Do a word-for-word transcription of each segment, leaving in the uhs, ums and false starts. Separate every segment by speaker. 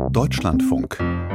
Speaker 1: Deutschlandfunk.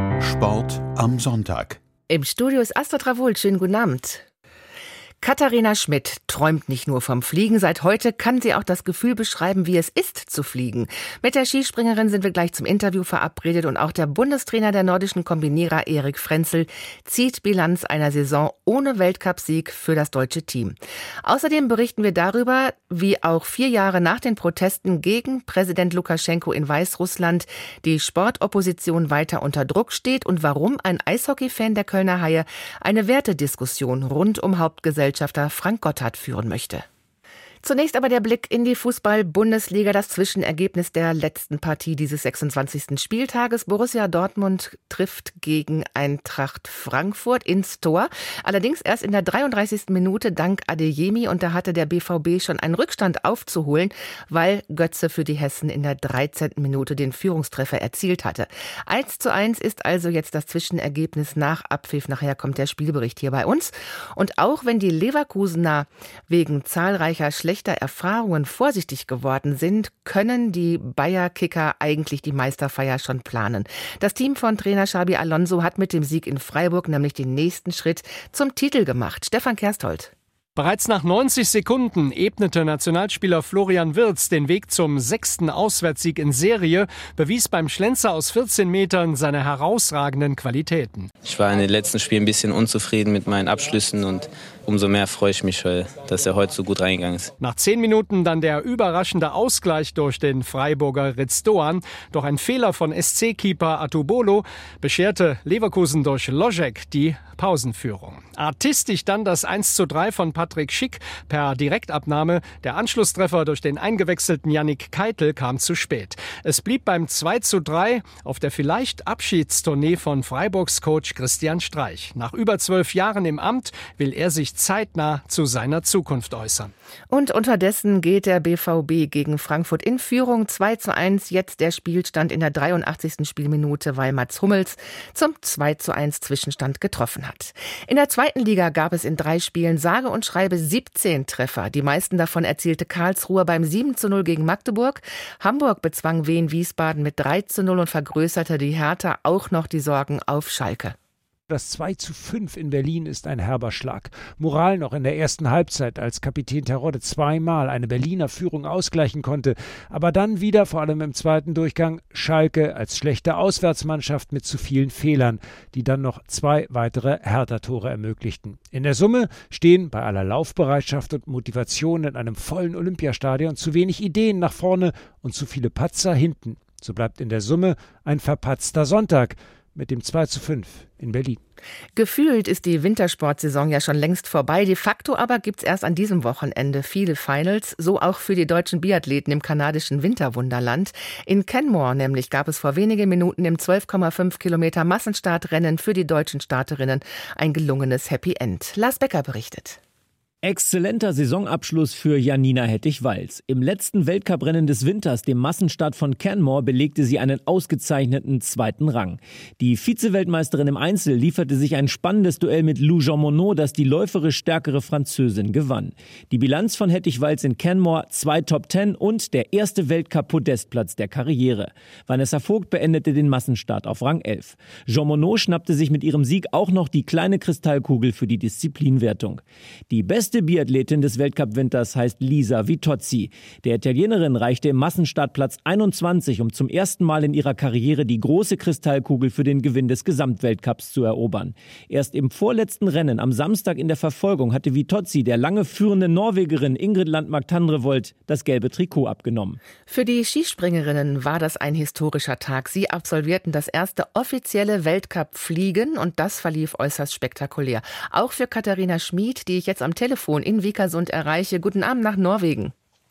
Speaker 1: Sport am Sonntag.
Speaker 2: Im Studio ist Astrid Ravold. Schönen guten Abend. Katharina Schmidt träumt nicht nur vom Fliegen. Seit heute kann sie auch das Gefühl beschreiben, wie es ist zu fliegen. Mit der Skispringerin sind wir gleich zum Interview verabredet und auch der Bundestrainer der nordischen Kombinierer Erik Frenzel zieht Bilanz einer Saison ohne Weltcupsieg für das deutsche Team. Außerdem berichten wir darüber, wie auch vier Jahre nach den Protesten gegen Präsident Lukaschenko in Weißrussland die Sportopposition weiter unter Druck steht und warum ein Eishockey-Fan der Kölner Haie eine Wertediskussion rund um Hauptgesellschafter Frank Gotthard führen möchte. Zunächst aber der Blick in die Fußball-Bundesliga, das Zwischenergebnis der letzten Partie dieses sechsundzwanzigsten Spieltages. Borussia Dortmund trifft gegen Eintracht Frankfurt ins Tor. Allerdings erst in der dreiunddreißigsten Minute dank Adeyemi, und da hatte der B V B schon einen Rückstand aufzuholen, weil Götze für die Hessen in der dreizehnten Minute den Führungstreffer erzielt hatte. eins zu eins ist also jetzt das Zwischenergebnis nach Abpfiff. Nachher kommt der Spielbericht hier bei uns. Und auch wenn die Leverkusener wegen zahlreicher schlechter Erfahrungen vorsichtig geworden sind, können die Bayer-Kicker eigentlich die Meisterfeier schon planen. Das Team von Trainer Xabi Alonso hat mit dem Sieg in Freiburg nämlich den nächsten Schritt zum Titel gemacht. Stefan Kersthold.
Speaker 3: Bereits nach neunzig Sekunden ebnete Nationalspieler Florian Wirtz den Weg zum sechsten Auswärtssieg in Serie, bewies beim Schlenzer aus vierzehn Metern seine herausragenden Qualitäten.
Speaker 4: Ich war in den letzten Spielen ein bisschen unzufrieden mit meinen Abschlüssen und umso mehr freue ich mich, dass er heute so gut reingegangen ist.
Speaker 3: Nach zehn Minuten dann der überraschende Ausgleich durch den Freiburger Ritz Doan. Doch ein Fehler von S C-Keeper Atubolo bescherte Leverkusen durch Ložek die Pausenführung. Artistisch dann das eins zu drei von Patrick Schick per Direktabnahme. Der Anschlusstreffer durch den eingewechselten Yannick Keitel kam zu spät. Es blieb beim zwei zu drei auf der vielleicht Abschiedstournee von Freiburgs Coach Christian Streich. Nach über zwölf Jahren im Amt will er sich zeitnah zu seiner Zukunft äußern.
Speaker 2: Und unterdessen geht der B V B gegen Frankfurt in Führung. zwei zu eins, jetzt der Spielstand in der dreiundachtzigsten Spielminute, weil Mats Hummels zum zwei zu eins Zwischenstand getroffen hat. In der zweiten Liga gab es in drei Spielen sage und schreibe siebzehn Treffer. Die meisten davon erzielte Karlsruhe beim sieben zu null gegen Magdeburg. Hamburg bezwang Wien Wiesbaden mit drei zu null und vergrößerte die Hertha auch noch die Sorgen auf Schalke.
Speaker 5: Das zwei zu fünf in Berlin ist ein herber Schlag. Moral noch in der ersten Halbzeit, als Kapitän Terodde zweimal eine Berliner Führung ausgleichen konnte. Aber dann wieder, vor allem im zweiten Durchgang, Schalke als schlechte Auswärtsmannschaft mit zu vielen Fehlern, die dann noch zwei weitere Hertha-Tore ermöglichten. In der Summe stehen bei aller Laufbereitschaft und Motivation in einem vollen Olympiastadion zu wenig Ideen nach vorne und zu viele Patzer hinten. So bleibt in der Summe ein verpatzter Sonntag mit dem zwei zu fünf in Berlin.
Speaker 2: Gefühlt ist die Wintersportsaison ja schon längst vorbei. De facto aber gibt's erst an diesem Wochenende viele Finals, so auch für die deutschen Biathleten im kanadischen Winterwunderland. In Canmore nämlich gab es vor wenigen Minuten im zwölf Komma fünf Kilometer Massenstartrennen für die deutschen Starterinnen ein gelungenes Happy End. Lars Becker berichtet.
Speaker 6: Exzellenter Saisonabschluss für Janina Hettich-Walz. Im letzten Weltcuprennen des Winters, dem Massenstart von Canmore, belegte sie einen ausgezeichneten zweiten Rang. Die Vize-Weltmeisterin im Einzel lieferte sich ein spannendes Duell mit Lou Jean Monod, das die läuferisch stärkere Französin gewann. Die Bilanz von Hettich-Walz in Canmore: zwei Top Ten und der erste Weltcup-Podestplatz der Karriere. Vanessa Vogt beendete den Massenstart auf Rang elf. Jean Monod schnappte sich mit ihrem Sieg auch noch die kleine Kristallkugel für die Disziplinwertung. Die beste Die Biathletin des Weltcup-Winters heißt Lisa Vitozzi. Der Italienerin reichte im Massenstartplatz Platz einundzwanzig, um zum ersten Mal in ihrer Karriere die große Kristallkugel für den Gewinn des Gesamtweltcups zu erobern. Erst im vorletzten Rennen am Samstag in der Verfolgung hatte Vitozzi der lange führenden Norwegerin Ingrid Landmark-Tandrevold das gelbe Trikot abgenommen.
Speaker 2: Für die Skispringerinnen war das ein historischer Tag. Sie absolvierten das erste offizielle Weltcup-Fliegen und das verlief äußerst spektakulär. Auch für Katharina Schmidt, die ich jetzt am Telefon in Vikersund erreiche. Guten Abend nach Norwegen.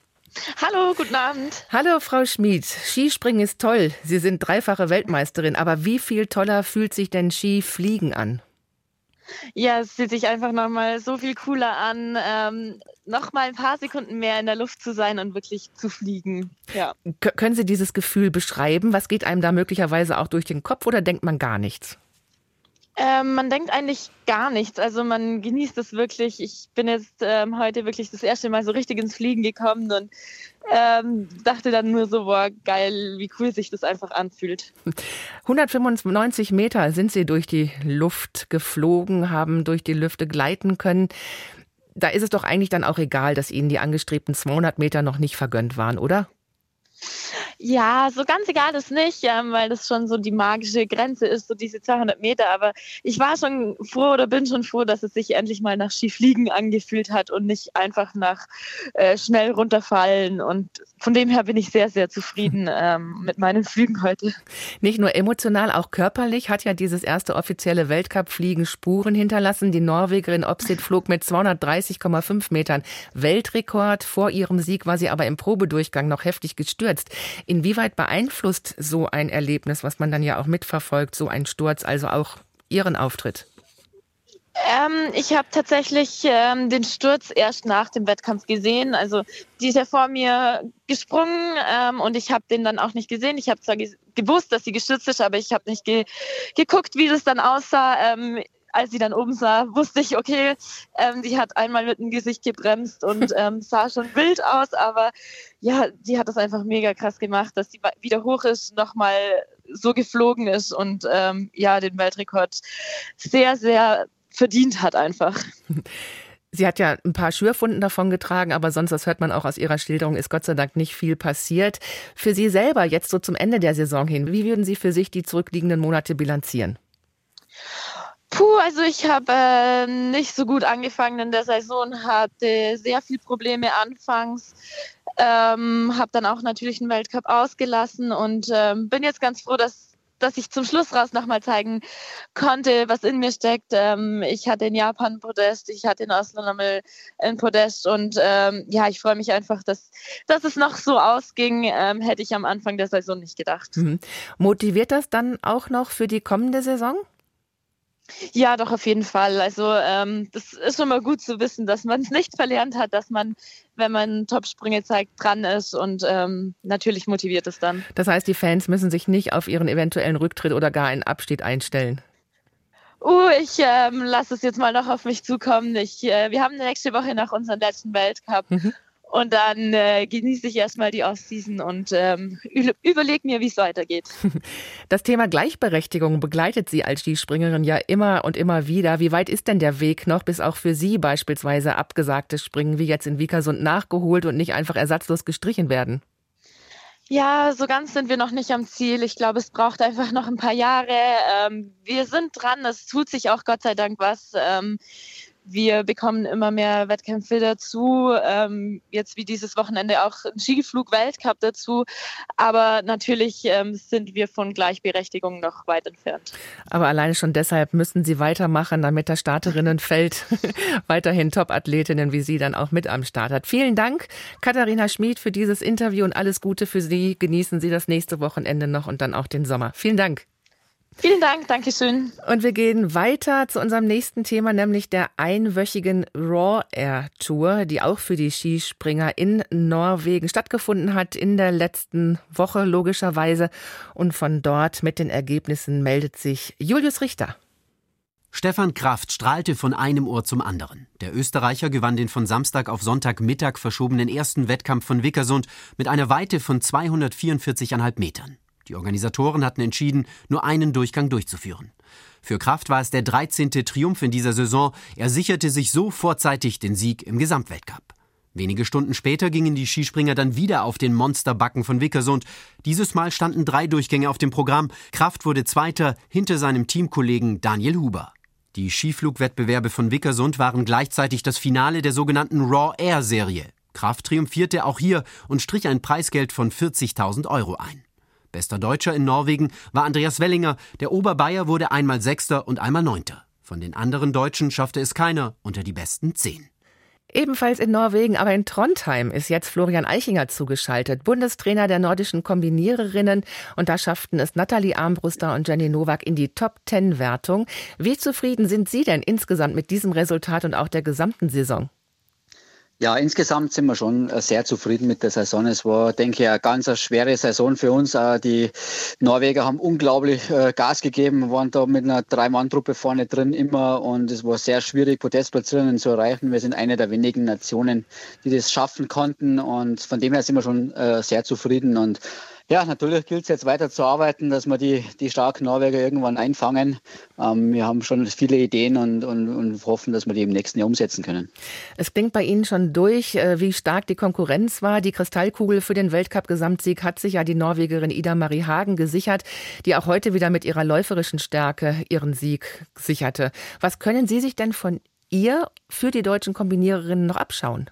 Speaker 7: Hallo, guten Abend.
Speaker 2: Hallo, Frau Schmidt. Skispringen ist toll. Sie sind dreifache Weltmeisterin. Aber wie viel toller fühlt sich denn Skifliegen an?
Speaker 7: Ja, es fühlt sich einfach nochmal so viel cooler an, ähm, nochmal ein paar Sekunden mehr in der Luft zu sein und wirklich zu fliegen. Ja.
Speaker 2: K- können Sie dieses Gefühl beschreiben? Was geht einem da möglicherweise auch durch den Kopf oder denkt man gar nichts?
Speaker 7: Ähm, man denkt eigentlich gar nichts. Also man genießt es wirklich. Ich bin jetzt ähm, heute wirklich das erste Mal so richtig ins Fliegen gekommen und ähm, dachte dann nur so, boah, geil, wie cool sich das einfach anfühlt.
Speaker 2: hundertfünfundneunzig Meter sind Sie durch die Luft geflogen, haben durch die Lüfte gleiten können. Da ist es doch eigentlich dann auch egal, dass Ihnen die angestrebten zweihundert Meter noch nicht vergönnt waren, oder?
Speaker 7: Ja, so ganz egal ist nicht, ähm, weil das schon so die magische Grenze ist, so diese zweihundert Meter. Aber ich war schon froh oder bin schon froh, dass es sich endlich mal nach Skifliegen angefühlt hat und nicht einfach nach äh, schnell runterfallen. Und von dem her bin ich sehr, sehr zufrieden ähm, mit meinen Flügen heute.
Speaker 2: Nicht nur emotional, auch körperlich hat ja dieses erste offizielle Weltcup-Fliegen Spuren hinterlassen. Die Norwegerin Opseth flog mit zweihundertdreißig Komma fünf Metern Weltrekord. Vor ihrem Sieg war sie aber im Probedurchgang noch heftig gestürzt. Inwieweit beeinflusst so ein Erlebnis, was man dann ja auch mitverfolgt, so ein Sturz, also auch Ihren Auftritt?
Speaker 7: Ähm, ich habe tatsächlich ähm, den Sturz erst nach dem Wettkampf gesehen. Also die ist ja vor mir gesprungen ähm, und ich habe den dann auch nicht gesehen. Ich habe zwar ge- gewusst, dass sie gestürzt ist, aber ich habe nicht ge- geguckt, wie das dann aussah. Ähm, Als sie dann oben sah, wusste ich, okay, ähm, die hat einmal mit dem Gesicht gebremst und ähm, sah schon wild aus, aber ja, die hat das einfach mega krass gemacht, dass sie wieder hoch ist, nochmal so geflogen ist und ähm, ja, den Weltrekord sehr, sehr verdient hat einfach.
Speaker 2: Sie hat ja ein paar Schürfwunden davon getragen, aber sonst, das hört man auch aus ihrer Schilderung, ist Gott sei Dank nicht viel passiert. Für Sie selber jetzt so zum Ende der Saison hin, wie würden Sie für sich die zurückliegenden Monate bilanzieren?
Speaker 7: Puh, also ich habe äh, nicht so gut angefangen in der Saison, hatte sehr viele Probleme anfangs, ähm, habe dann auch natürlich einen Weltcup ausgelassen und ähm, bin jetzt ganz froh, dass, dass ich zum Schluss raus nochmal zeigen konnte, was in mir steckt. Ähm, ich hatte in Japan ein Podest, ich hatte in Oslo nochmal ein Podest und ähm, ja, ich freue mich einfach, dass, dass es noch so ausging, ähm, hätte ich am Anfang der Saison nicht gedacht.
Speaker 2: Mhm. Motiviert das dann auch noch für die kommende Saison?
Speaker 7: Ja, doch, auf jeden Fall. Also ähm, das ist schon mal gut zu wissen, dass man es nicht verlernt hat, dass man, wenn man Topsprünge zeigt, dran ist und ähm, natürlich motiviert es dann.
Speaker 2: Das heißt, die Fans müssen sich nicht auf ihren eventuellen Rücktritt oder gar einen Abschied einstellen?
Speaker 7: Uh, ich ähm, lasse es jetzt mal noch auf mich zukommen. Ich, äh, wir haben nächste Woche noch unseren letzten Weltcup. Mhm. Und dann äh, genieße ich erstmal die Offseason und ähm, überlege mir, wie es weitergeht.
Speaker 2: Das Thema Gleichberechtigung begleitet Sie als Skispringerin ja immer und immer wieder. Wie weit ist denn der Weg noch, bis auch für Sie beispielsweise abgesagte Springen wie jetzt in Vikersund nachgeholt und nicht einfach ersatzlos gestrichen werden?
Speaker 7: Ja, so ganz sind wir noch nicht am Ziel. Ich glaube, es braucht einfach noch ein paar Jahre. Ähm, wir sind dran, es tut sich auch Gott sei Dank was. Ähm, Wir bekommen immer mehr Wettkämpfe dazu, ähm, jetzt wie dieses Wochenende auch ein Skiflug-Weltcup dazu. Aber natürlich ähm, sind wir von Gleichberechtigung noch weit entfernt.
Speaker 2: Aber alleine schon deshalb müssen Sie weitermachen, damit das Starterinnenfeld weiterhin Top-Athletinnen wie Sie dann auch mit am Start hat. Vielen Dank, Katharina Schmid, für dieses Interview und alles Gute für Sie. Genießen Sie das nächste Wochenende noch und dann auch den Sommer. Vielen Dank.
Speaker 7: Vielen Dank, danke schön.
Speaker 2: Und wir gehen weiter zu unserem nächsten Thema, nämlich der einwöchigen Raw Air Tour, die auch für die Skispringer in Norwegen stattgefunden hat in der letzten Woche logischerweise. Und von dort mit den Ergebnissen meldet sich Julius Richter.
Speaker 8: Stefan Kraft strahlte von einem Ohr zum anderen. Der Österreicher gewann den von Samstag auf Sonntagmittag verschobenen ersten Wettkampf von Vikersund mit einer Weite von zweihundertvierundvierzig Komma fünf Metern. Die Organisatoren hatten entschieden, nur einen Durchgang durchzuführen. Für Kraft war es der dreizehnte Triumph in dieser Saison. Er sicherte sich so vorzeitig den Sieg im Gesamtweltcup. Wenige Stunden später gingen die Skispringer dann wieder auf den Monsterbacken von Vikersund. Dieses Mal standen drei Durchgänge auf dem Programm. Kraft wurde Zweiter hinter seinem Teamkollegen Daniel Huber. Die Skiflugwettbewerbe von Vikersund waren gleichzeitig das Finale der sogenannten Raw Air Serie. Kraft triumphierte auch hier und strich ein Preisgeld von vierzigtausend Euro ein. Bester Deutscher in Norwegen war Andreas Wellinger. Der Oberbayer wurde einmal Sechster und einmal Neunter. Von den anderen Deutschen schaffte es keiner unter die besten Zehn.
Speaker 2: Ebenfalls in Norwegen, aber in Trondheim ist jetzt Florian Eichinger zugeschaltet, Bundestrainer der nordischen Kombiniererinnen. Und da schafften es Nathalie Armbruster und Jenny Nowak in die Top-Ten-Wertung. Wie zufrieden sind Sie denn insgesamt mit diesem Resultat und auch der gesamten Saison?
Speaker 9: Ja, insgesamt sind wir schon sehr zufrieden mit der Saison. Es war, denke ich, eine ganz eine schwere Saison für uns. Die Norweger haben unglaublich Gas gegeben, waren da mit einer Drei-Mann-Truppe vorne drin immer und es war sehr schwierig, Podestplatzierungen zu erreichen. Wir sind eine der wenigen Nationen, die das schaffen konnten und von dem her sind wir schon sehr zufrieden und ja, natürlich gilt es jetzt weiter zu arbeiten, dass wir die, die starken Norweger irgendwann einfangen. Ähm, wir haben schon viele Ideen und, und, und hoffen, dass wir die im nächsten Jahr umsetzen können.
Speaker 2: Es klingt bei Ihnen schon durch, wie stark die Konkurrenz war. Die Kristallkugel für den Weltcup-Gesamtsieg hat sich ja die Norwegerin Ida-Marie Hagen gesichert, die auch heute wieder mit ihrer läuferischen Stärke ihren Sieg sicherte. Was können Sie sich denn von ihr für die deutschen Kombiniererinnen noch abschauen?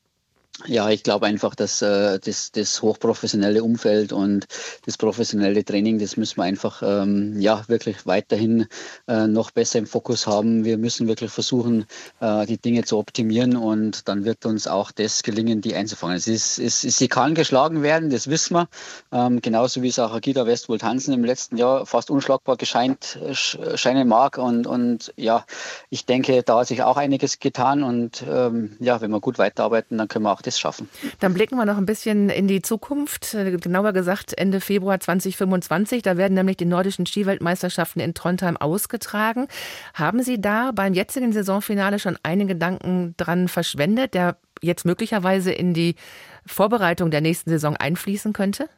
Speaker 9: Ja, ich glaube einfach, dass äh, das, das hochprofessionelle Umfeld und das professionelle Training, das müssen wir einfach ähm, ja wirklich weiterhin äh, noch besser im Fokus haben. Wir müssen wirklich versuchen, äh, die Dinge zu optimieren und dann wird uns auch das gelingen, die einzufangen. Es ist, es, sie kann geschlagen werden, das wissen wir. Ähm, genauso wie es auch Agida Westwold Hansen im letzten Jahr fast unschlagbar gescheint, scheinen mag. Und, und ja, ich denke, da hat sich auch einiges getan und ähm, ja, wenn wir gut weiterarbeiten, dann können wir auch das schaffen.
Speaker 2: Dann blicken wir noch ein bisschen in die Zukunft, genauer gesagt Ende Februar zwanzig fünfundzwanzig. Da werden nämlich die nordischen Skiweltmeisterschaften in Trondheim ausgetragen. Haben Sie da beim jetzigen Saisonfinale schon einen Gedanken dran verschwendet, der jetzt möglicherweise in die Vorbereitung der nächsten Saison einfließen könnte?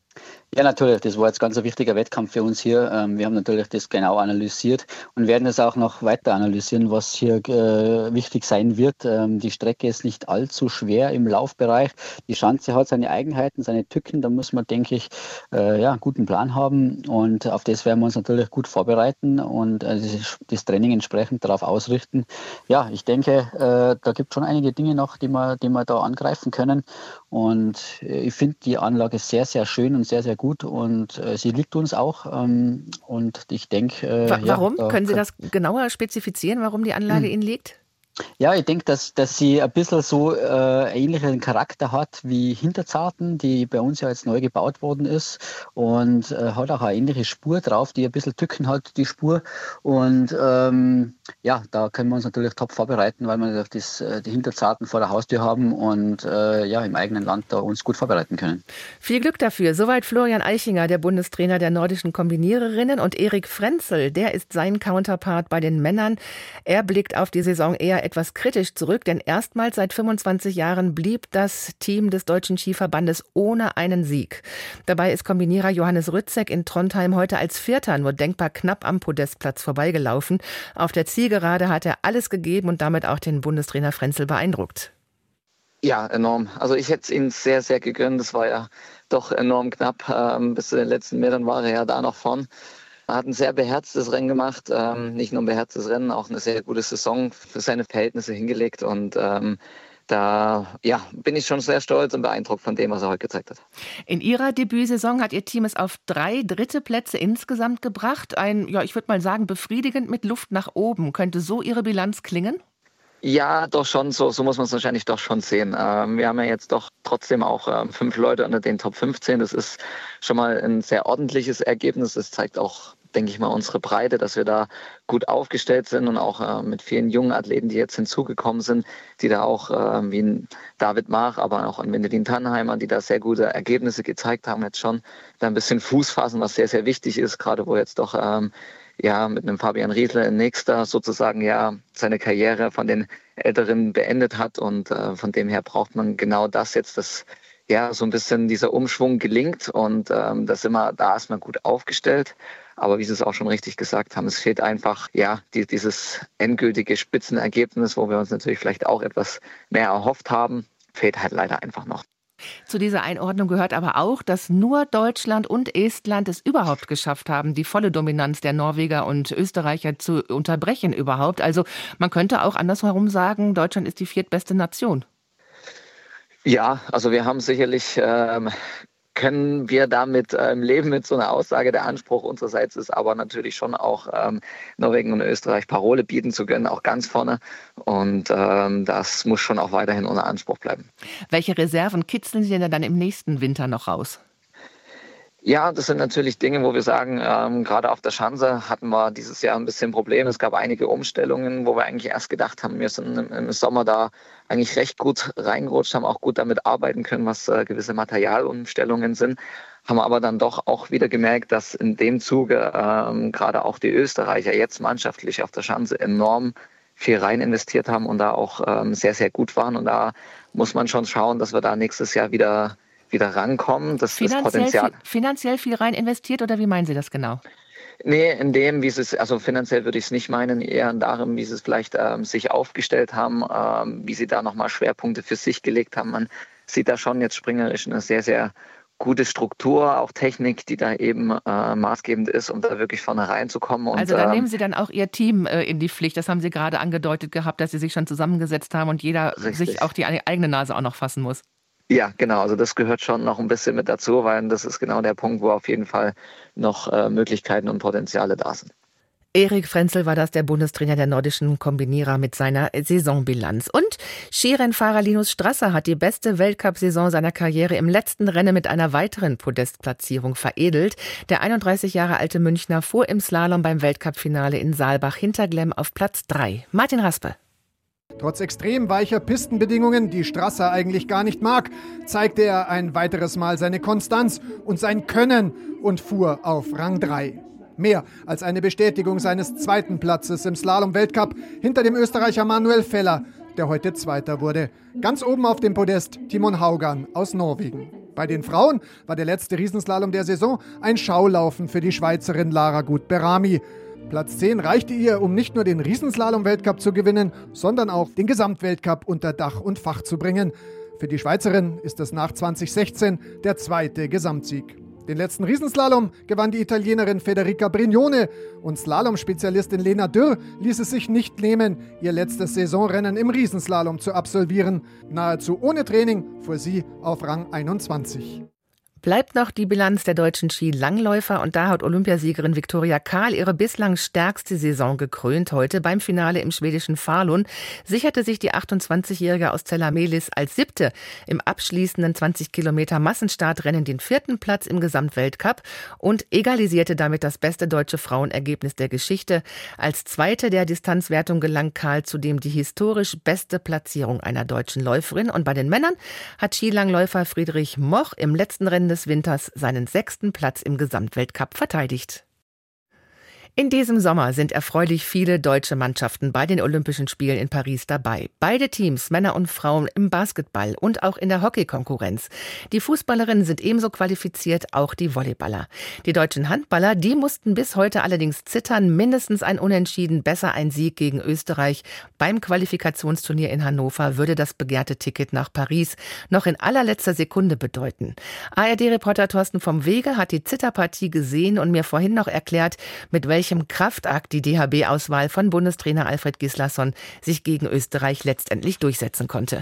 Speaker 9: Ja, natürlich. Das war jetzt ganz ein wichtiger Wettkampf für uns hier. Wir haben natürlich das genau analysiert und werden es auch noch weiter analysieren, was hier äh, wichtig sein wird. Die Strecke ist nicht allzu schwer im Laufbereich. Die Schanze hat seine Eigenheiten, seine Tücken. Da muss man, denke ich, äh, ja, einen guten Plan haben und auf das werden wir uns natürlich gut vorbereiten und äh, das, das Training entsprechend darauf ausrichten. Ja, ich denke, äh, da gibt es schon einige Dinge noch, die wir, die wir da angreifen können und äh, ich finde die Anlage sehr, sehr schön und sehr, sehr gut und äh, sie liegt uns auch ähm, und ich denke... Äh,
Speaker 2: warum?
Speaker 9: Ja,
Speaker 2: Können Sie das genauer spezifizieren, warum die Anlage Ihnen liegt?
Speaker 9: Ja, ich denke, dass, dass sie ein bisschen so äh, ähnlichen Charakter hat wie Hinterzarten, die bei uns ja jetzt neu gebaut worden ist und äh, hat auch eine ähnliche Spur drauf, die ein bisschen Tücken hat, die Spur. Und ähm, ja, da können wir uns natürlich top vorbereiten, weil wir das, äh, die Hinterzarten vor der Haustür haben und äh, ja, im eigenen Land da uns gut vorbereiten können.
Speaker 2: Viel Glück dafür. Soweit Florian Eichinger, der Bundestrainer der nordischen Kombiniererinnen, und Erik Frenzel, der ist sein Counterpart bei den Männern. Er blickt auf die Saison eher etwas kritisch zurück, denn erstmals seit fünfundzwanzig Jahren blieb das Team des Deutschen Skiverbandes ohne einen Sieg. Dabei ist Kombinierer Johannes Rützek in Trondheim heute als Vierter nur denkbar knapp am Podestplatz vorbeigelaufen. Auf der Zielgerade hat er alles gegeben und damit auch den Bundestrainer Frenzel beeindruckt.
Speaker 10: Ja, enorm. Also ich hätte es ihm sehr, sehr gegönnt. Das war ja doch enorm knapp. Ähm, bis zu den letzten Metern war er ja da noch vorn. Er hat ein sehr beherztes Rennen gemacht, ähm, nicht nur ein beherztes Rennen, auch eine sehr gute Saison für seine Verhältnisse hingelegt und ähm, da ja, bin ich schon sehr stolz und beeindruckt von dem, was er heute gezeigt hat.
Speaker 2: In Ihrer Debütsaison hat Ihr Team es auf drei dritte Plätze insgesamt gebracht. Ein, ja, ich würde mal sagen, befriedigend mit Luft nach oben. Könnte so Ihre Bilanz klingen?
Speaker 10: Ja, doch schon, so, so muss man es wahrscheinlich doch schon sehen. Ähm, wir haben ja jetzt doch trotzdem auch ähm, fünf Leute unter den Top fünfzehn. Das ist schon mal ein sehr ordentliches Ergebnis. Das zeigt auch, denke ich mal, unsere Breite, dass wir da gut aufgestellt sind und auch äh, mit vielen jungen Athleten, die jetzt hinzugekommen sind, die da auch äh, wie ein David Mach, aber auch ein Wendelin Tannheimer, die da sehr gute Ergebnisse gezeigt haben, jetzt schon da ein bisschen Fuß fassen, was sehr, sehr wichtig ist, gerade wo jetzt doch ähm, ja mit einem Fabian Riesler in nächster sozusagen ja seine Karriere von den Älteren beendet hat und äh, von dem her braucht man genau das jetzt, dass ja so ein bisschen dieser Umschwung gelingt und ähm, da sind wir da erstmal gut aufgestellt. Aber wie Sie es auch schon richtig gesagt haben, es fehlt einfach ja die, dieses endgültige Spitzenergebnis, wo wir uns natürlich vielleicht auch etwas mehr erhofft haben, fehlt halt leider einfach noch.
Speaker 2: Zu dieser Einordnung gehört aber auch, dass nur Deutschland und Estland es überhaupt geschafft haben, die volle Dominanz der Norweger und Österreicher zu unterbrechen überhaupt. Also man könnte auch andersherum sagen, Deutschland ist die viertbeste Nation.
Speaker 10: Ja, also wir haben sicherlich... Ähm, können wir damit ähm, leben mit so einer Aussage. Der Anspruch unsererseits ist aber natürlich schon auch ähm, Norwegen und Österreich Parole bieten zu können, auch ganz vorne. Und ähm, das muss schon auch weiterhin unser Anspruch bleiben.
Speaker 2: Welche Reserven kitzeln Sie denn dann im nächsten Winter noch raus?
Speaker 10: Ja, das sind natürlich Dinge, wo wir sagen, ähm, gerade auf der Schanze hatten wir dieses Jahr ein bisschen Probleme. Es gab einige Umstellungen, wo wir eigentlich erst gedacht haben, wir sind im, im Sommer da eigentlich recht gut reingerutscht, haben auch gut damit arbeiten können, was äh, gewisse Materialumstellungen sind. Haben aber dann doch auch wieder gemerkt, dass in dem Zuge ähm, gerade auch die Österreicher jetzt mannschaftlich auf der Schanze enorm viel rein investiert haben und da auch ähm, sehr, sehr gut waren. Und da muss man schon schauen, dass wir da nächstes Jahr wieder wieder rankommen. Das
Speaker 2: finanziell,
Speaker 10: ist Potenzial.
Speaker 2: Viel, finanziell viel rein investiert oder wie meinen Sie das genau?
Speaker 10: Nee, in dem, wie es ist, also finanziell würde ich es nicht meinen, eher darum, wie sie es vielleicht ähm, sich aufgestellt haben, ähm, wie sie da nochmal Schwerpunkte für sich gelegt haben. Man sieht da schon jetzt springerisch eine sehr, sehr gute Struktur, auch Technik, die da eben äh, maßgebend ist, um da wirklich vorne reinzukommen. Und,
Speaker 2: also da
Speaker 10: ähm,
Speaker 2: nehmen Sie dann auch Ihr Team äh, in die Pflicht. Das haben Sie gerade angedeutet gehabt, dass Sie sich schon zusammengesetzt haben und jeder
Speaker 10: Richtig.
Speaker 2: sich auch die eigene Nase auch noch fassen muss.
Speaker 10: Ja, genau. Also das gehört schon noch ein bisschen mit dazu, weil das ist genau der Punkt, wo auf jeden Fall noch äh, Möglichkeiten und Potenziale da sind.
Speaker 2: Erik Frenzel war das, der Bundestrainer der nordischen Kombinierer mit seiner Saisonbilanz. Und Skirennfahrer Linus Strasser hat die beste Weltcup-Saison seiner Karriere im letzten Rennen mit einer weiteren Podestplatzierung veredelt. Der einunddreißig Jahre alte Münchner fuhr im Slalom beim Weltcup-Finale in Saalbach hinter Glemm auf Platz drei. Martin Raspe.
Speaker 11: Trotz extrem weicher Pistenbedingungen, die Strasser eigentlich gar nicht mag, zeigte er ein weiteres Mal seine Konstanz und sein Können und fuhr auf Rang drei. Mehr als eine Bestätigung seines zweiten Platzes im Slalom-Weltcup hinter dem Österreicher Manuel Feller, der heute Zweiter wurde. Ganz oben auf dem Podest Timon Haugan aus Norwegen. Bei den Frauen war der letzte Riesenslalom der Saison ein Schaulaufen für die Schweizerin Lara Gut-Berami. Platz zehn reichte ihr, um nicht nur den Riesenslalom-Weltcup zu gewinnen, sondern auch den Gesamtweltcup unter Dach und Fach zu bringen. Für die Schweizerin ist es nach zwanzig sechzehn der zweite Gesamtsieg. Den letzten Riesenslalom gewann die Italienerin Federica Brignone und Slalom-Spezialistin Lena Dürr ließ es sich nicht nehmen, ihr letztes Saisonrennen im Riesenslalom zu absolvieren. Nahezu ohne Training fuhr sie auf Rang einundzwanzig.
Speaker 2: Bleibt noch die Bilanz der deutschen Skilangläufer und da hat Olympiasiegerin Viktoria Kahl ihre bislang stärkste Saison gekrönt. Heute beim Finale im schwedischen Falun sicherte sich die achtundzwanzigjährige aus Zella-Mehlis als siebte im abschließenden zwanzig Kilometer Massenstartrennen den vierten Platz im Gesamtweltcup und egalisierte damit das beste deutsche Frauenergebnis der Geschichte. Als zweite der Distanzwertung gelang Kahl zudem die historisch beste Platzierung einer deutschen Läuferin. Und bei den Männern hat Skilangläufer Friedrich Moch im letzten Rennen des Winters seinen sechsten Platz im Gesamtweltcup verteidigt. In diesem Sommer sind erfreulich viele deutsche Mannschaften bei den Olympischen Spielen in Paris dabei. Beide Teams, Männer und Frauen, im Basketball und auch in der Hockeykonkurrenz. Die Fußballerinnen sind ebenso qualifiziert, auch die Volleyballer. Die deutschen Handballer, die mussten bis heute allerdings zittern. Mindestens ein Unentschieden, besser ein Sieg gegen Österreich. Beim Qualifikationsturnier in Hannover würde das begehrte Ticket nach Paris noch in allerletzter Sekunde bedeuten. A R D-Reporter Thorsten vom Wege hat die Zitterpartie gesehen und mir vorhin noch erklärt, mit welchem Kraftakt die D H B-Auswahl von Bundestrainer Alfred Gislason sich gegen Österreich letztendlich durchsetzen konnte.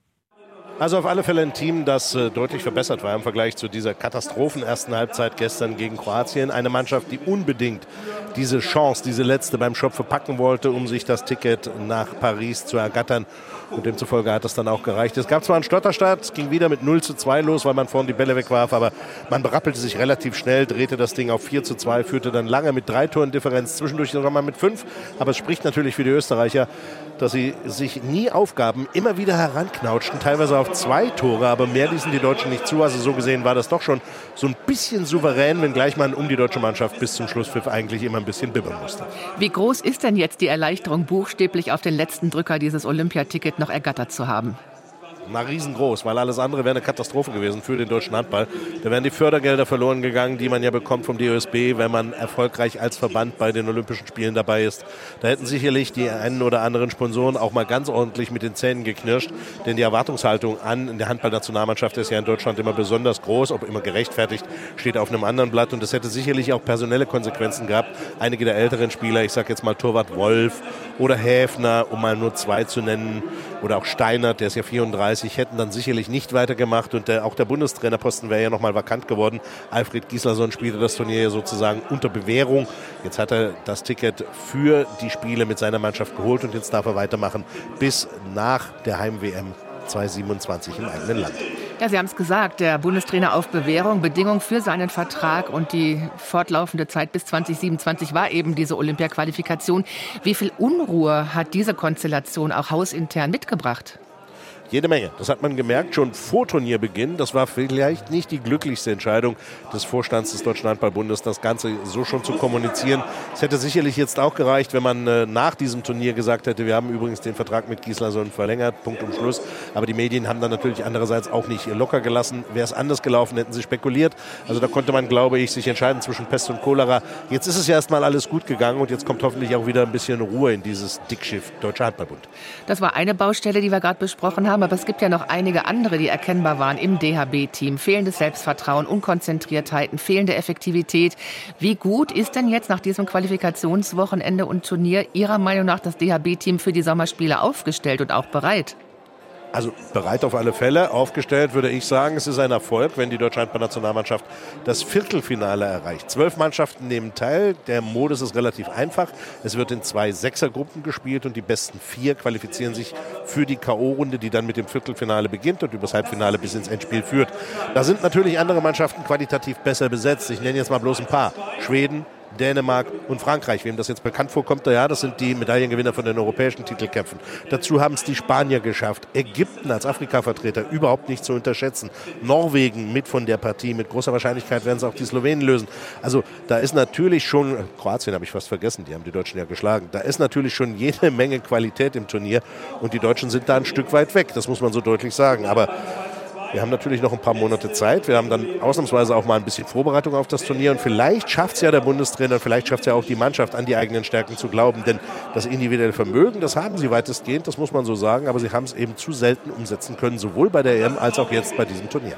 Speaker 12: Also auf alle Fälle ein Team, das äh, deutlich verbessert war im Vergleich zu dieser Katastrophen ersten Halbzeit gestern gegen Kroatien. Eine Mannschaft, die unbedingt diese Chance, diese letzte beim Schopfe packen wollte, um sich das Ticket nach Paris zu ergattern. Und demzufolge hat das dann auch gereicht. Es gab zwar einen Stotterstart, es ging wieder mit null zu zwei los, weil man vorne die Bälle wegwarf, aber man berappelte sich relativ schnell, drehte das Ding auf vier zu zwei, führte dann lange mit drei Toren Differenz, zwischendurch sogar mal mit fünf. Aber es spricht natürlich für die Österreicher, dass sie sich nie aufgaben, immer wieder heranknautschten, teilweise auf zwei Tore, aber mehr ließen die Deutschen nicht zu. Also so gesehen war das doch schon so ein bisschen souverän, wenngleich man um die deutsche Mannschaft bis zum Schlusspfiff eigentlich immer ein bisschen bibbern musste.
Speaker 2: Wie groß ist denn jetzt die Erleichterung, buchstäblich auf den letzten Drücker dieses Olympiaticket noch ergattert zu haben?
Speaker 12: Na, riesengroß, weil alles andere wäre eine Katastrophe gewesen für den deutschen Handball. Da wären die Fördergelder verloren gegangen, die man ja bekommt vom D O S B, wenn man erfolgreich als Verband bei den Olympischen Spielen dabei ist. Da hätten sicherlich die einen oder anderen Sponsoren auch mal ganz ordentlich mit den Zähnen geknirscht, denn die Erwartungshaltung an der Handballnationalmannschaft ist ja in Deutschland immer besonders groß, ob immer gerechtfertigt, steht auf einem anderen Blatt und es hätte sicherlich auch personelle Konsequenzen gehabt. Einige der älteren Spieler, ich sage jetzt mal Torwart Wolf oder Häfner, um mal nur zwei zu nennen, oder auch Steinert, der ist ja vierunddreißig, hätten dann sicherlich nicht weitergemacht und der, auch der Bundestrainerposten wäre ja nochmal vakant geworden. Alfred Gislason spielte das Turnier sozusagen unter Bewährung. Jetzt hat er das Ticket für die Spiele mit seiner Mannschaft geholt und jetzt darf er weitermachen bis nach der Heim-W M zweitausendsiebenundzwanzig im eigenen Land.
Speaker 2: Ja, Sie haben es gesagt, der Bundestrainer auf Bewährung, Bedingung für seinen Vertrag und die fortlaufende Zeit bis zwanzig siebenundzwanzig war eben diese Olympia-Qualifikation. Wie viel Unruhe hat diese Konstellation auch hausintern mitgebracht?
Speaker 12: Jede Menge. Das hat man gemerkt, schon vor Turnierbeginn. Das war vielleicht nicht die glücklichste Entscheidung des Vorstands des Deutschen Handball-Bundes, das Ganze so schon zu kommunizieren. Es hätte sicherlich jetzt auch gereicht, wenn man äh, nach diesem Turnier gesagt hätte, wir haben übrigens den Vertrag mit Gislason verlängert, Punkt um Schluss. Aber die Medien haben dann natürlich andererseits auch nicht locker gelassen. Wäre es anders gelaufen, hätten sie spekuliert. Also da konnte man, glaube ich, sich entscheiden zwischen Pest und Cholera. Jetzt ist es ja erstmal alles gut gegangen und jetzt kommt hoffentlich auch wieder ein bisschen Ruhe in dieses Dickschiff Deutscher Handball-Bund.
Speaker 2: Das war eine Baustelle, die wir gerade besprochen haben. Aber es gibt ja noch einige andere, die erkennbar waren im D H B-Team. Fehlendes Selbstvertrauen, Unkonzentriertheiten, fehlende Effektivität. Wie gut ist denn jetzt nach diesem Qualifikationswochenende und Turnier Ihrer Meinung nach das D H B-Team für die Sommerspiele aufgestellt und auch bereit?
Speaker 12: Also bereit auf alle Fälle, aufgestellt würde ich sagen, es ist ein Erfolg, wenn die deutsche Handballnationalmannschaft das Viertelfinale erreicht. Zwölf Mannschaften nehmen teil, der Modus ist relativ einfach. Es wird in zwei Sechsergruppen gespielt und die besten vier qualifizieren sich für die K O-Runde, die dann mit dem Viertelfinale beginnt und übers Halbfinale bis ins Endspiel führt. Da sind natürlich andere Mannschaften qualitativ besser besetzt. Ich nenne jetzt mal bloß ein paar. Schweden, Dänemark und Frankreich. Wem das jetzt bekannt vorkommt, ja, das sind die Medaillengewinner von den europäischen Titelkämpfen. Dazu haben es die Spanier geschafft. Ägypten als Afrika-Vertreter überhaupt nicht zu unterschätzen. Norwegen mit von der Partie. Mit großer Wahrscheinlichkeit werden es auch die Slowenen lösen. Also da ist natürlich schon, Kroatien habe ich fast vergessen, die haben die Deutschen ja geschlagen. Da ist natürlich schon jede Menge Qualität im Turnier und die Deutschen sind da ein Stück weit weg. Das muss man so deutlich sagen. Aber wir haben natürlich noch ein paar Monate Zeit. Wir haben dann ausnahmsweise auch mal ein bisschen Vorbereitung auf das Turnier. Und vielleicht schafft es ja der Bundestrainer, vielleicht schafft es ja auch die Mannschaft, an die eigenen Stärken zu glauben. Denn das individuelle Vermögen, das haben sie weitestgehend, das muss man so sagen. Aber sie haben es eben zu selten umsetzen können, sowohl bei der E M als auch jetzt bei diesem Turnier.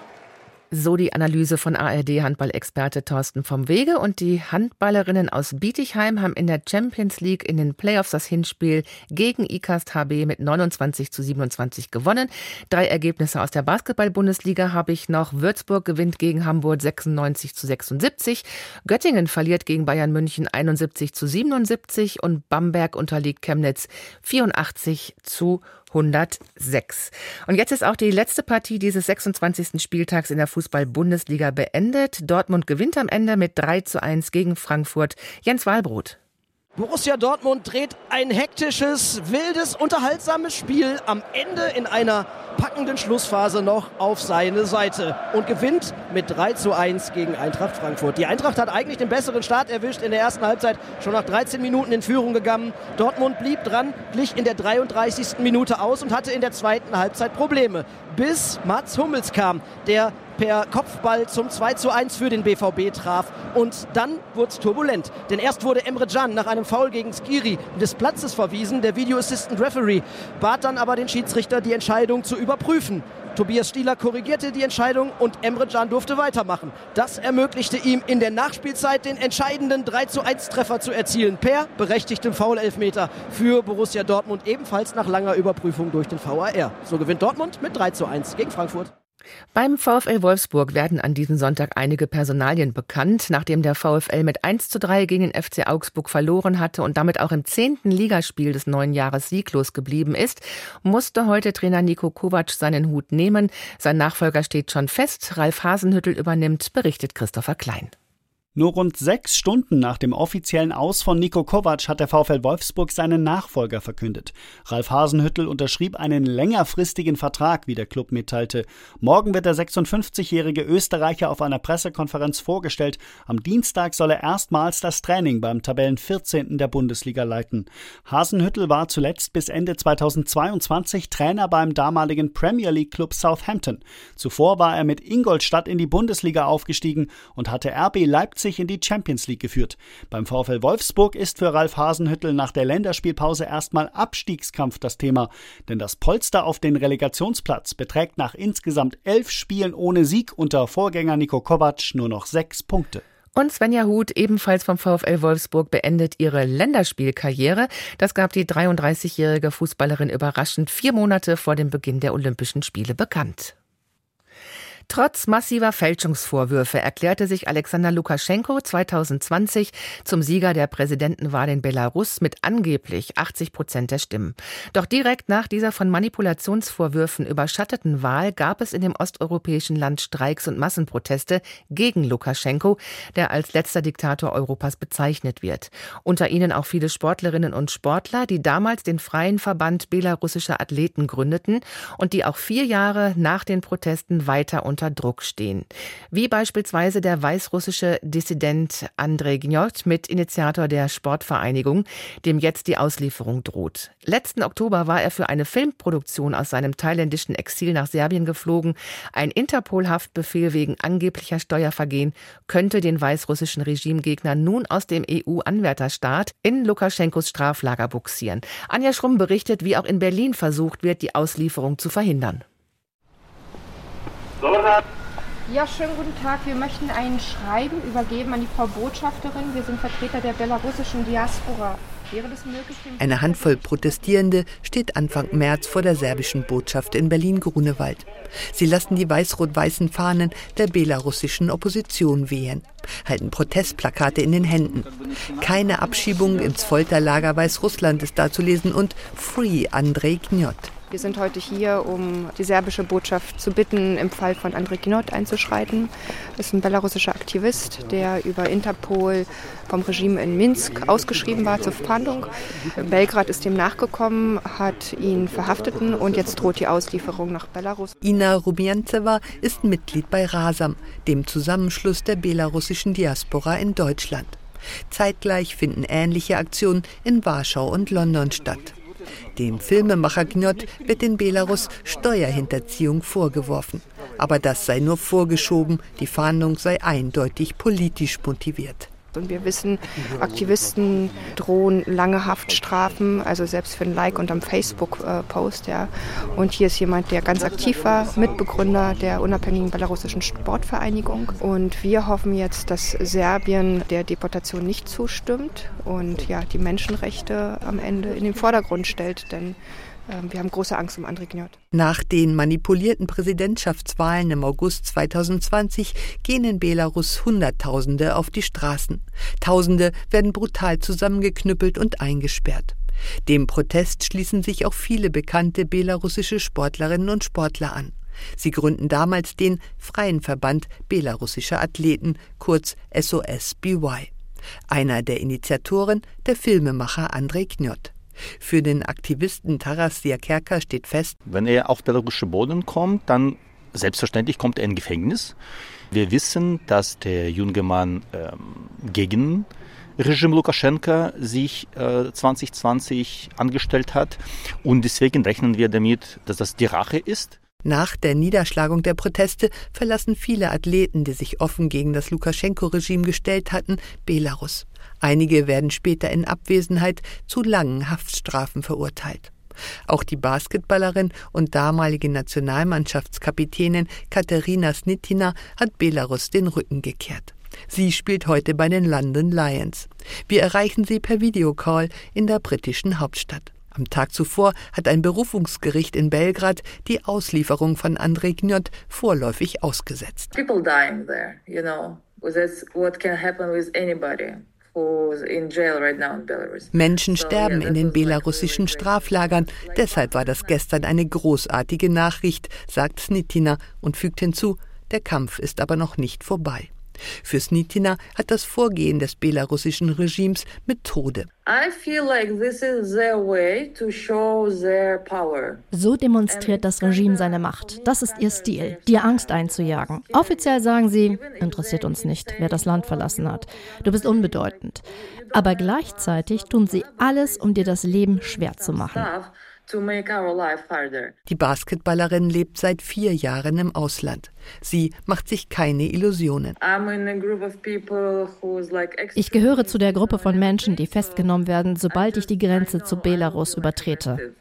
Speaker 2: So die Analyse von A R D-Handball-Experte Thorsten vom Wege. Und die Handballerinnen aus Bietigheim haben in der Champions League in den Playoffs das Hinspiel gegen Ikast H B mit neunundzwanzig zu siebenundzwanzig gewonnen. Drei Ergebnisse aus der Basketball-Bundesliga habe ich noch. Würzburg gewinnt gegen Hamburg sechsundneunzig zu sechsundsiebzig. Göttingen verliert gegen Bayern München einundsiebzig zu siebenundsiebzig. Und Bamberg unterliegt Chemnitz vierundachtzig zu hundertsechs. Und jetzt ist auch die letzte Partie dieses sechsundzwanzigsten Spieltags in der Fußball-Bundesliga beendet. Dortmund gewinnt am Ende mit drei zu eins gegen Frankfurt. Jens Wahlbrot.
Speaker 13: Borussia Dortmund dreht ein hektisches, wildes, unterhaltsames Spiel am Ende in einer packenden Schlussphase noch auf seine Seite und gewinnt mit drei zu eins gegen Eintracht Frankfurt. Die Eintracht hat eigentlich den besseren Start erwischt, in der ersten Halbzeit schon nach dreizehn Minuten in Führung gegangen. Dortmund blieb dran, glich in der dreiunddreißigsten Minute aus und hatte in der zweiten Halbzeit Probleme, bis Mats Hummels kam, der per Kopfball zum zwei zu eins für den B V B traf. Und dann wurde es turbulent. Denn erst wurde Emre Can nach einem Foul gegen Skiri des Platzes verwiesen. Der Video Assistant Referee bat dann aber den Schiedsrichter, die Entscheidung zu überprüfen. Tobias Stieler korrigierte die Entscheidung und Emre Can durfte weitermachen. Das ermöglichte ihm in der Nachspielzeit den entscheidenden drei zu eins Treffer zu erzielen per berechtigtem Foul-Elfmeter für Borussia Dortmund, ebenfalls nach langer Überprüfung durch den V A R. So gewinnt Dortmund mit drei zu eins gegen Frankfurt.
Speaker 2: Beim VfL Wolfsburg werden an diesem Sonntag einige Personalien bekannt. Nachdem der VfL mit eins zu drei gegen den F C Augsburg verloren hatte und damit auch im zehnten Ligaspiel des neuen Jahres sieglos geblieben ist, musste heute Trainer Niko Kovac seinen Hut nehmen. Sein Nachfolger steht schon fest. Ralf Hasenhüttl übernimmt, berichtet Christopher Klein.
Speaker 14: Nur rund sechs Stunden nach dem offiziellen Aus von Niko Kovac hat der VfL Wolfsburg seinen Nachfolger verkündet. Ralf Hasenhüttl unterschrieb einen längerfristigen Vertrag, wie der Club mitteilte. Morgen wird der sechsundfünfzigjährige Österreicher auf einer Pressekonferenz vorgestellt. Am Dienstag soll er erstmals das Training beim Tabellenvierzehnten der Bundesliga leiten. Hasenhüttl war zuletzt bis Ende zweitausendzweiundzwanzig Trainer beim damaligen Premier League Club Southampton. Zuvor war er mit Ingolstadt in die Bundesliga aufgestiegen und hatte R B Leipzig in die Champions League geführt. Beim VfL Wolfsburg ist für Ralf Hasenhüttl nach der Länderspielpause erstmal Abstiegskampf das Thema. Denn das Polster auf den Relegationsplatz beträgt nach insgesamt elf Spielen ohne Sieg unter Vorgänger Niko Kovac nur noch sechs Punkte.
Speaker 2: Und Svenja Huth, ebenfalls vom VfL Wolfsburg, beendet ihre Länderspielkarriere. Das gab die dreiunddreißigjährige Fußballerin überraschend vier Monate vor dem Beginn der Olympischen Spiele bekannt. Trotz massiver Fälschungsvorwürfe erklärte sich Alexander Lukaschenko zweitausendzwanzig zum Sieger der Präsidentenwahl in Belarus mit angeblich achtzig Prozent der Stimmen. Doch direkt nach dieser von Manipulationsvorwürfen überschatteten Wahl gab es in dem osteuropäischen Land Streiks und Massenproteste gegen Lukaschenko, der als letzter Diktator Europas bezeichnet wird. Unter ihnen auch viele Sportlerinnen und Sportler, die damals den Freien Verband belarussischer Athleten gründeten und die auch vier Jahre nach den Protesten weiter unter Druck stehen. Wie beispielsweise der weißrussische Dissident Andrei Gnjot, Mitinitiator der Sportvereinigung, dem jetzt die Auslieferung droht. Letzten Oktober war er für eine Filmproduktion aus seinem thailändischen Exil nach Serbien geflogen. Ein Interpol-Haftbefehl wegen angeblicher Steuervergehen könnte den weißrussischen Regimegegner nun aus dem E U-Anwärterstaat in Lukaschenkos Straflager buxieren. Anja Schrumm berichtet, wie auch in Berlin versucht wird, die Auslieferung zu verhindern.
Speaker 15: Ja, schönen guten Tag. Wir möchten ein Schreiben übergeben an die Frau Botschafterin. Wir sind Vertreter der belarussischen Diaspora. Wäre das möglich?
Speaker 16: Eine Handvoll Protestierende steht Anfang März vor der serbischen Botschaft in Berlin-Grunewald. Sie lassen die weiß-rot-weißen Fahnen der belarussischen Opposition wehen, halten Protestplakate in den Händen. Keine Abschiebung ins Folterlager Weißrussland ist da zu lesen und Free Andrei Gnjot.
Speaker 15: Wir sind heute hier, um die serbische Botschaft zu bitten, im Fall von Andrei Gnjot einzuschreiten. Das ist ein belarussischer Aktivist, der über Interpol vom Regime in Minsk ausgeschrieben war zur Fahndung. Belgrad ist dem nachgekommen, hat ihn verhaftet und jetzt droht die Auslieferung nach Belarus.
Speaker 16: Ina Rumiantseva ist Mitglied bei Rasam, dem Zusammenschluss der belarussischen Diaspora in Deutschland. Zeitgleich finden ähnliche Aktionen in Warschau und London statt. Dem Filmemacher Gnjot wird in Belarus Steuerhinterziehung vorgeworfen. Aber das sei nur vorgeschoben, die Fahndung sei eindeutig politisch motiviert.
Speaker 15: Und wir wissen, Aktivisten drohen lange Haftstrafen, also selbst für ein Like unter einem Facebook-Post. Ja. Und hier ist jemand, der ganz aktiv war, Mitbegründer der unabhängigen belarussischen Sportvereinigung. Und wir hoffen jetzt, dass Serbien der Deportation nicht zustimmt und ja, die Menschenrechte am Ende in den Vordergrund stellt, denn wir haben große Angst um Andrei Gnjot.
Speaker 16: Nach den manipulierten Präsidentschaftswahlen im August zweitausendzwanzig gehen in Belarus Hunderttausende auf die Straßen. Tausende werden brutal zusammengeknüppelt und eingesperrt. Dem Protest schließen sich auch viele bekannte belarussische Sportlerinnen und Sportler an. Sie gründen damals den Freien Verband belarussischer Athleten, kurz S O S B Y. Einer der Initiatoren, der Filmemacher Andrei Gnjot. Für den Aktivisten Taras Siakerka steht fest:
Speaker 17: Wenn er auf belarussischen Boden kommt, dann selbstverständlich kommt er in Gefängnis. Wir wissen, dass der junge Mann ähm, gegen Regime Lukaschenka sich äh, zwanzig zwanzig angestellt hat und deswegen rechnen wir damit, dass das die Rache ist.
Speaker 16: Nach der Niederschlagung der Proteste verlassen viele Athleten, die sich offen gegen das Lukaschenko-Regime gestellt hatten, Belarus. Einige werden später in Abwesenheit zu langen Haftstrafen verurteilt. Auch die Basketballerin und damalige Nationalmannschaftskapitänin Katerina Snitina hat Belarus den Rücken gekehrt. Sie spielt heute bei den London Lions. Wir erreichen sie per Videocall in der britischen Hauptstadt. Am Tag zuvor hat ein Berufungsgericht in Belgrad die Auslieferung von Andrei Gnjot vorläufig ausgesetzt.
Speaker 18: People dying there, you know. That's what can happen with anybody.
Speaker 16: Menschen sterben in den belarussischen Straflagern. Deshalb war das gestern eine großartige Nachricht, sagt Snitina und fügt hinzu, der Kampf ist aber noch nicht vorbei. Für Snitina hat das Vorgehen des belarussischen Regimes Methode.
Speaker 19: So demonstriert das Regime seine Macht. Das ist ihr Stil, dir Angst einzujagen. Offiziell sagen sie, interessiert uns nicht, wer das Land verlassen hat. Du bist unbedeutend. Aber gleichzeitig tun sie alles, um dir das Leben schwer zu machen.
Speaker 16: Die Basketballerin lebt seit vier Jahren im Ausland. Sie macht sich keine Illusionen.
Speaker 19: Ich gehöre zu der Gruppe von Menschen, die festgenommen werden, sobald ich die Grenze zu Belarus übertrete.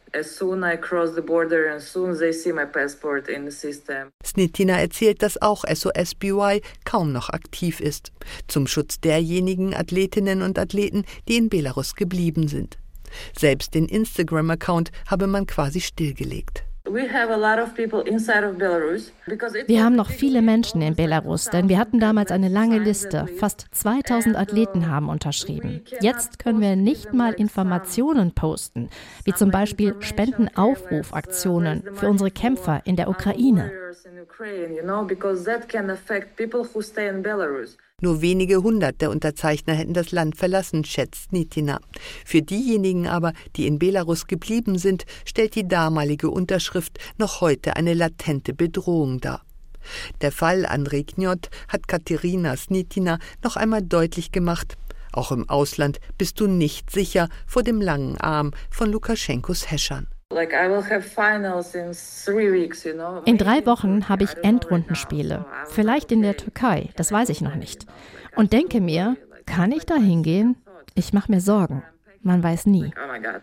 Speaker 16: Snitina erzählt, dass auch S O S B Y kaum noch aktiv ist. Zum Schutz derjenigen Athletinnen und Athleten, die in Belarus geblieben sind. Selbst den Instagram-Account habe man quasi stillgelegt.
Speaker 19: Wir haben noch viele Menschen in Belarus, denn wir hatten damals eine lange Liste. Fast zweitausend Athleten haben unterschrieben. Jetzt können wir nicht mal Informationen posten, wie zum Beispiel Spendenaufrufaktionen für unsere Kämpfer in der Ukraine.
Speaker 16: Nur wenige hundert der Unterzeichner hätten das Land verlassen, schätzt Nitina. Für diejenigen aber, die in Belarus geblieben sind, stellt die damalige Unterschrift noch heute eine latente Bedrohung dar. Der Fall Andrei Knjot hat Katerina Snitina noch einmal deutlich gemacht: Auch im Ausland bist du nicht sicher vor dem langen Arm von Lukaschenkos Häschern.
Speaker 19: In drei Wochen habe ich Endrundenspiele, vielleicht in der Türkei, das weiß ich noch nicht. Und denke mir, kann ich da hingehen? Ich mache mir Sorgen. Man weiß nie.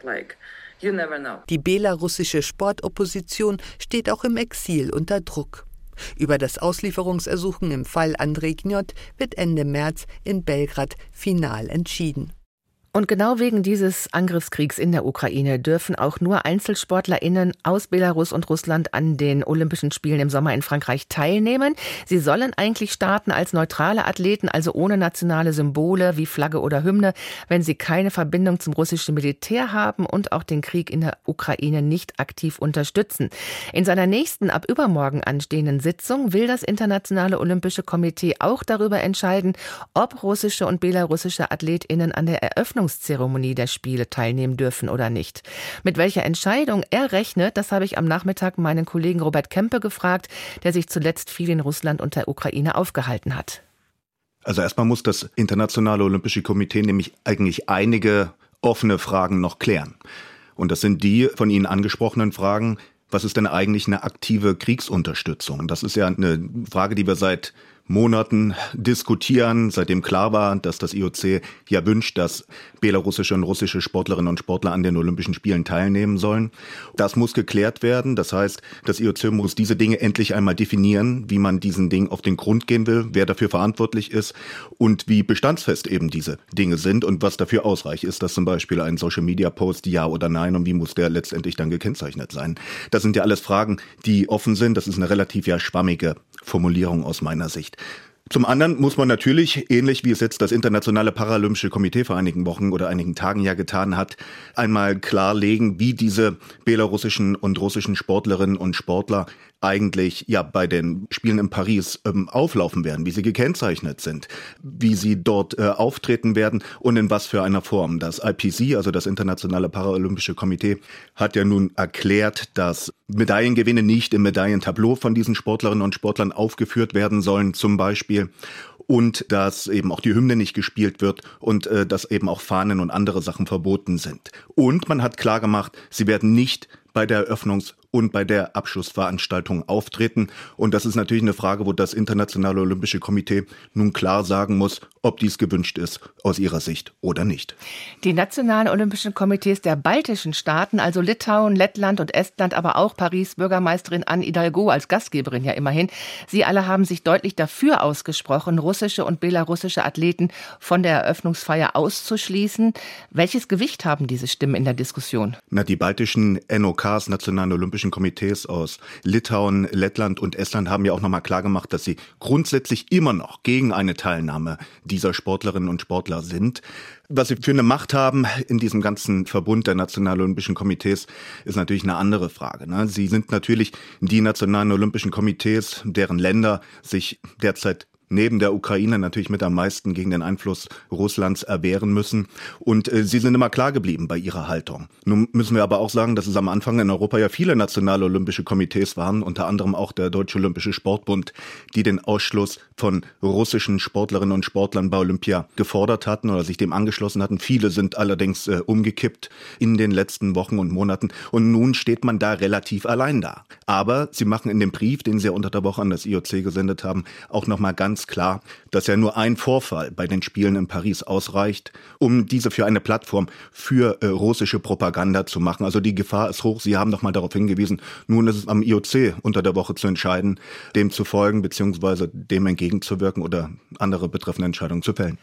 Speaker 16: Die belarussische Sportopposition steht auch im Exil unter Druck. Über das Auslieferungsersuchen im Fall Andrei Knjot wird Ende März in Belgrad final entschieden.
Speaker 2: Und genau wegen dieses Angriffskriegs in der Ukraine dürfen auch nur EinzelsportlerInnen aus Belarus und Russland an den Olympischen Spielen im Sommer in Frankreich teilnehmen. Sie sollen eigentlich starten als neutrale Athleten, also ohne nationale Symbole wie Flagge oder Hymne, wenn sie keine Verbindung zum russischen Militär haben und auch den Krieg in der Ukraine nicht aktiv unterstützen. In seiner nächsten, ab übermorgen anstehenden Sitzung will das Internationale Olympische Komitee auch darüber entscheiden, ob russische und belarussische AthletInnen an der Eröffnung Zeremonie der Spiele teilnehmen dürfen oder nicht. Mit welcher Entscheidung er rechnet, das habe ich am Nachmittag meinen Kollegen Robert Kempe gefragt, der sich zuletzt viel in Russland und der Ukraine aufgehalten hat.
Speaker 20: Also erstmal muss das Internationale Olympische Komitee nämlich eigentlich einige offene Fragen noch klären. Und das sind die von Ihnen angesprochenen Fragen: Was ist denn eigentlich eine aktive Kriegsunterstützung? Das ist ja eine Frage, die wir seit Monaten diskutieren, seitdem klar war, dass das I O C ja wünscht, dass belarussische und russische Sportlerinnen und Sportler an den Olympischen Spielen teilnehmen sollen. Das muss geklärt werden. Das heißt, das I O C muss diese Dinge endlich einmal definieren, wie man diesen Dingen auf den Grund gehen will, wer dafür verantwortlich ist und wie bestandsfest eben diese Dinge sind und was dafür ausreicht. Ist das zum Beispiel ein Social-Media-Post, ja oder nein, und wie muss der letztendlich dann gekennzeichnet sein? Das sind ja alles Fragen, die offen sind. Das ist eine relativ ja schwammige Formulierung aus meiner Sicht. Zum anderen muss man natürlich, ähnlich wie es jetzt das Internationale Paralympische Komitee vor einigen Wochen oder einigen Tagen ja getan hat, einmal klarlegen, wie diese belarussischen und russischen Sportlerinnen und Sportler eigentlich ja bei den Spielen in Paris ähm, auflaufen werden, wie sie gekennzeichnet sind, wie sie dort äh, auftreten werden und in was für einer Form. Das I P C, also das Internationale Paralympische Komitee, hat ja nun erklärt, dass Medaillengewinne nicht im Medaillentableau von diesen Sportlerinnen und Sportlern aufgeführt werden sollen, zum Beispiel. Und dass eben auch die Hymne nicht gespielt wird und äh, dass eben auch Fahnen und andere Sachen verboten sind. Und man hat klargemacht, sie werden nicht bei der Eröffnungs- und bei der Abschlussveranstaltung auftreten. Und das ist natürlich eine Frage, wo das Internationale Olympische Komitee nun klar sagen muss, ob dies gewünscht ist aus ihrer Sicht oder nicht.
Speaker 2: Die nationalen Olympischen Komitees der baltischen Staaten, also Litauen, Lettland und Estland, aber auch Paris-Bürgermeisterin Anne Hidalgo als Gastgeberin ja immerhin, sie alle haben sich deutlich dafür ausgesprochen, russische und belarussische Athleten von der Eröffnungsfeier auszuschließen. Welches Gewicht haben diese Stimmen in der Diskussion?
Speaker 20: Na, die baltischen N O Ks, Nationalen Olympischen Komitees aus Litauen, Lettland und Estland, haben ja auch nochmal klargemacht, dass sie grundsätzlich immer noch gegen eine Teilnahme dieser Sportlerinnen und Sportler sind. Was sie für eine Macht haben in diesem ganzen Verbund der Nationalen Olympischen Komitees, ist natürlich eine andere Frage. Sie sind natürlich die Nationalen Olympischen Komitees, deren Länder sich derzeit neben der Ukraine natürlich mit am meisten gegen den Einfluss Russlands erwehren müssen. Und äh, sie sind immer klar geblieben bei ihrer Haltung. Nun müssen wir aber auch sagen, dass es am Anfang in Europa ja viele nationale olympische Komitees waren, unter anderem auch der Deutsche Olympische Sportbund, die den Ausschluss von russischen Sportlerinnen und Sportlern bei Olympia gefordert hatten oder sich dem angeschlossen hatten. Viele sind allerdings äh, umgekippt in den letzten Wochen und Monaten. Und nun steht man da relativ allein da. Aber sie machen in dem Brief, den sie ja unter der Woche an das I O C gesendet haben, auch nochmal ganz klar, dass ja nur ein Vorfall bei den Spielen in Paris ausreicht, um diese für eine Plattform für äh, russische Propaganda zu machen. Also die Gefahr ist hoch. Sie haben noch mal darauf hingewiesen, nun ist es am I O C unter der Woche zu entscheiden, dem zu folgen bzw. dem entgegenzuwirken oder andere betreffende Entscheidungen zu fällen.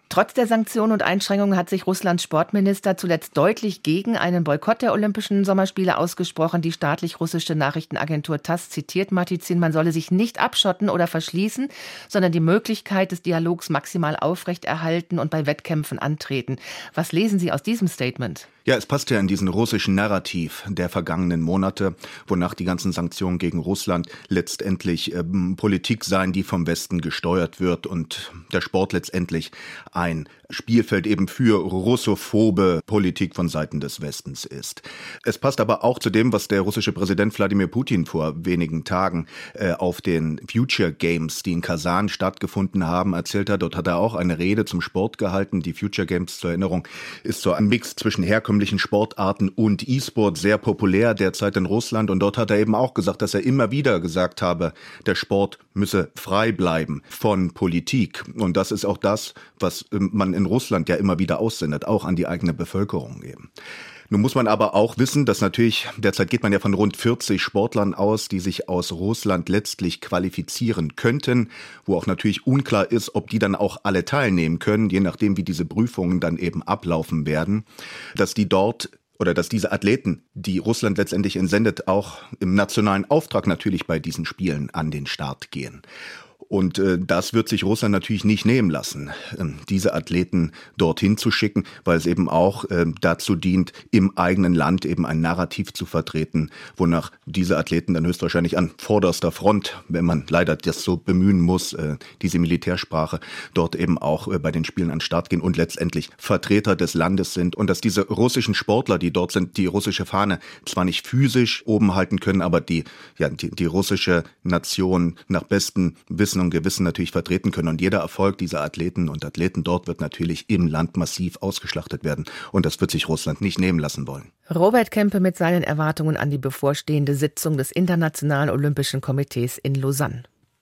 Speaker 2: Trotz der Sanktionen und Einschränkungen hat sich Russlands Sportminister zuletzt deutlich gegen einen Boykott der Olympischen Sommerspiele ausgesprochen. Die staatlich-russische Nachrichtenagentur TASS zitiert Matizin, man solle sich nicht abschotten oder verschließen, sondern die Möglichkeit des Dialogs maximal aufrechterhalten und bei Wettkämpfen antreten. Was lesen Sie aus diesem Statement?
Speaker 20: Ja, es passt ja in diesen russischen Narrativ der vergangenen Monate, wonach die ganzen Sanktionen gegen Russland letztendlich ähm, Politik seien, die vom Westen gesteuert wird und der Sport letztendlich ein Spielfeld eben für russophobe Politik von Seiten des Westens ist. Es passt aber auch zu dem, was der russische Präsident Wladimir Putin vor wenigen Tagen äh, auf den Future Games, die in Kasan stattgefunden haben, erzählt hat. Dort hat er auch eine Rede zum Sport gehalten. Die Future Games, zur Erinnerung, ist so ein Mix zwischen herkömmlichen Sportarten und E-Sport, sehr populär derzeit in Russland. Und dort hat er eben auch gesagt, dass er immer wieder gesagt habe, der Sport müsse frei bleiben von Politik. Und das ist auch das, was man in Russland ja immer wieder aussendet, auch an die eigene Bevölkerung eben. Nun muss man aber auch wissen, dass natürlich, derzeit geht man ja von rund vierzig Sportlern aus, die sich aus Russland letztlich qualifizieren könnten, wo auch natürlich unklar ist, ob die dann auch alle teilnehmen können, je nachdem, wie diese Prüfungen dann eben ablaufen werden, dass die dort oder dass diese Athleten, die Russland letztendlich entsendet, auch im nationalen Auftrag natürlich bei diesen Spielen an den Start gehen. Und äh, das wird sich Russland natürlich nicht nehmen lassen, ähm, diese Athleten dorthin zu schicken, weil es eben auch äh, dazu dient, im eigenen Land eben ein Narrativ zu vertreten, wonach diese Athleten dann höchstwahrscheinlich an vorderster Front, wenn man leider das so bemühen muss, äh, diese Militärsprache, dort eben auch äh, bei den Spielen an den Start gehen und letztendlich Vertreter des Landes sind. Und dass diese russischen Sportler, die dort sind, die russische Fahne zwar nicht physisch oben halten können, aber die, ja, die, die russische Nation nach bestem Wissen und Gewissen natürlich vertreten können. Und jeder Erfolg dieser Athleten und Athleten dort wird natürlich im Land massiv ausgeschlachtet werden. Und das wird sich Russland nicht nehmen lassen wollen.
Speaker 2: Robert Kempe mit seinen Erwartungen an die bevorstehende Sitzung des Internationalen Olympischen Komitees in Lausanne.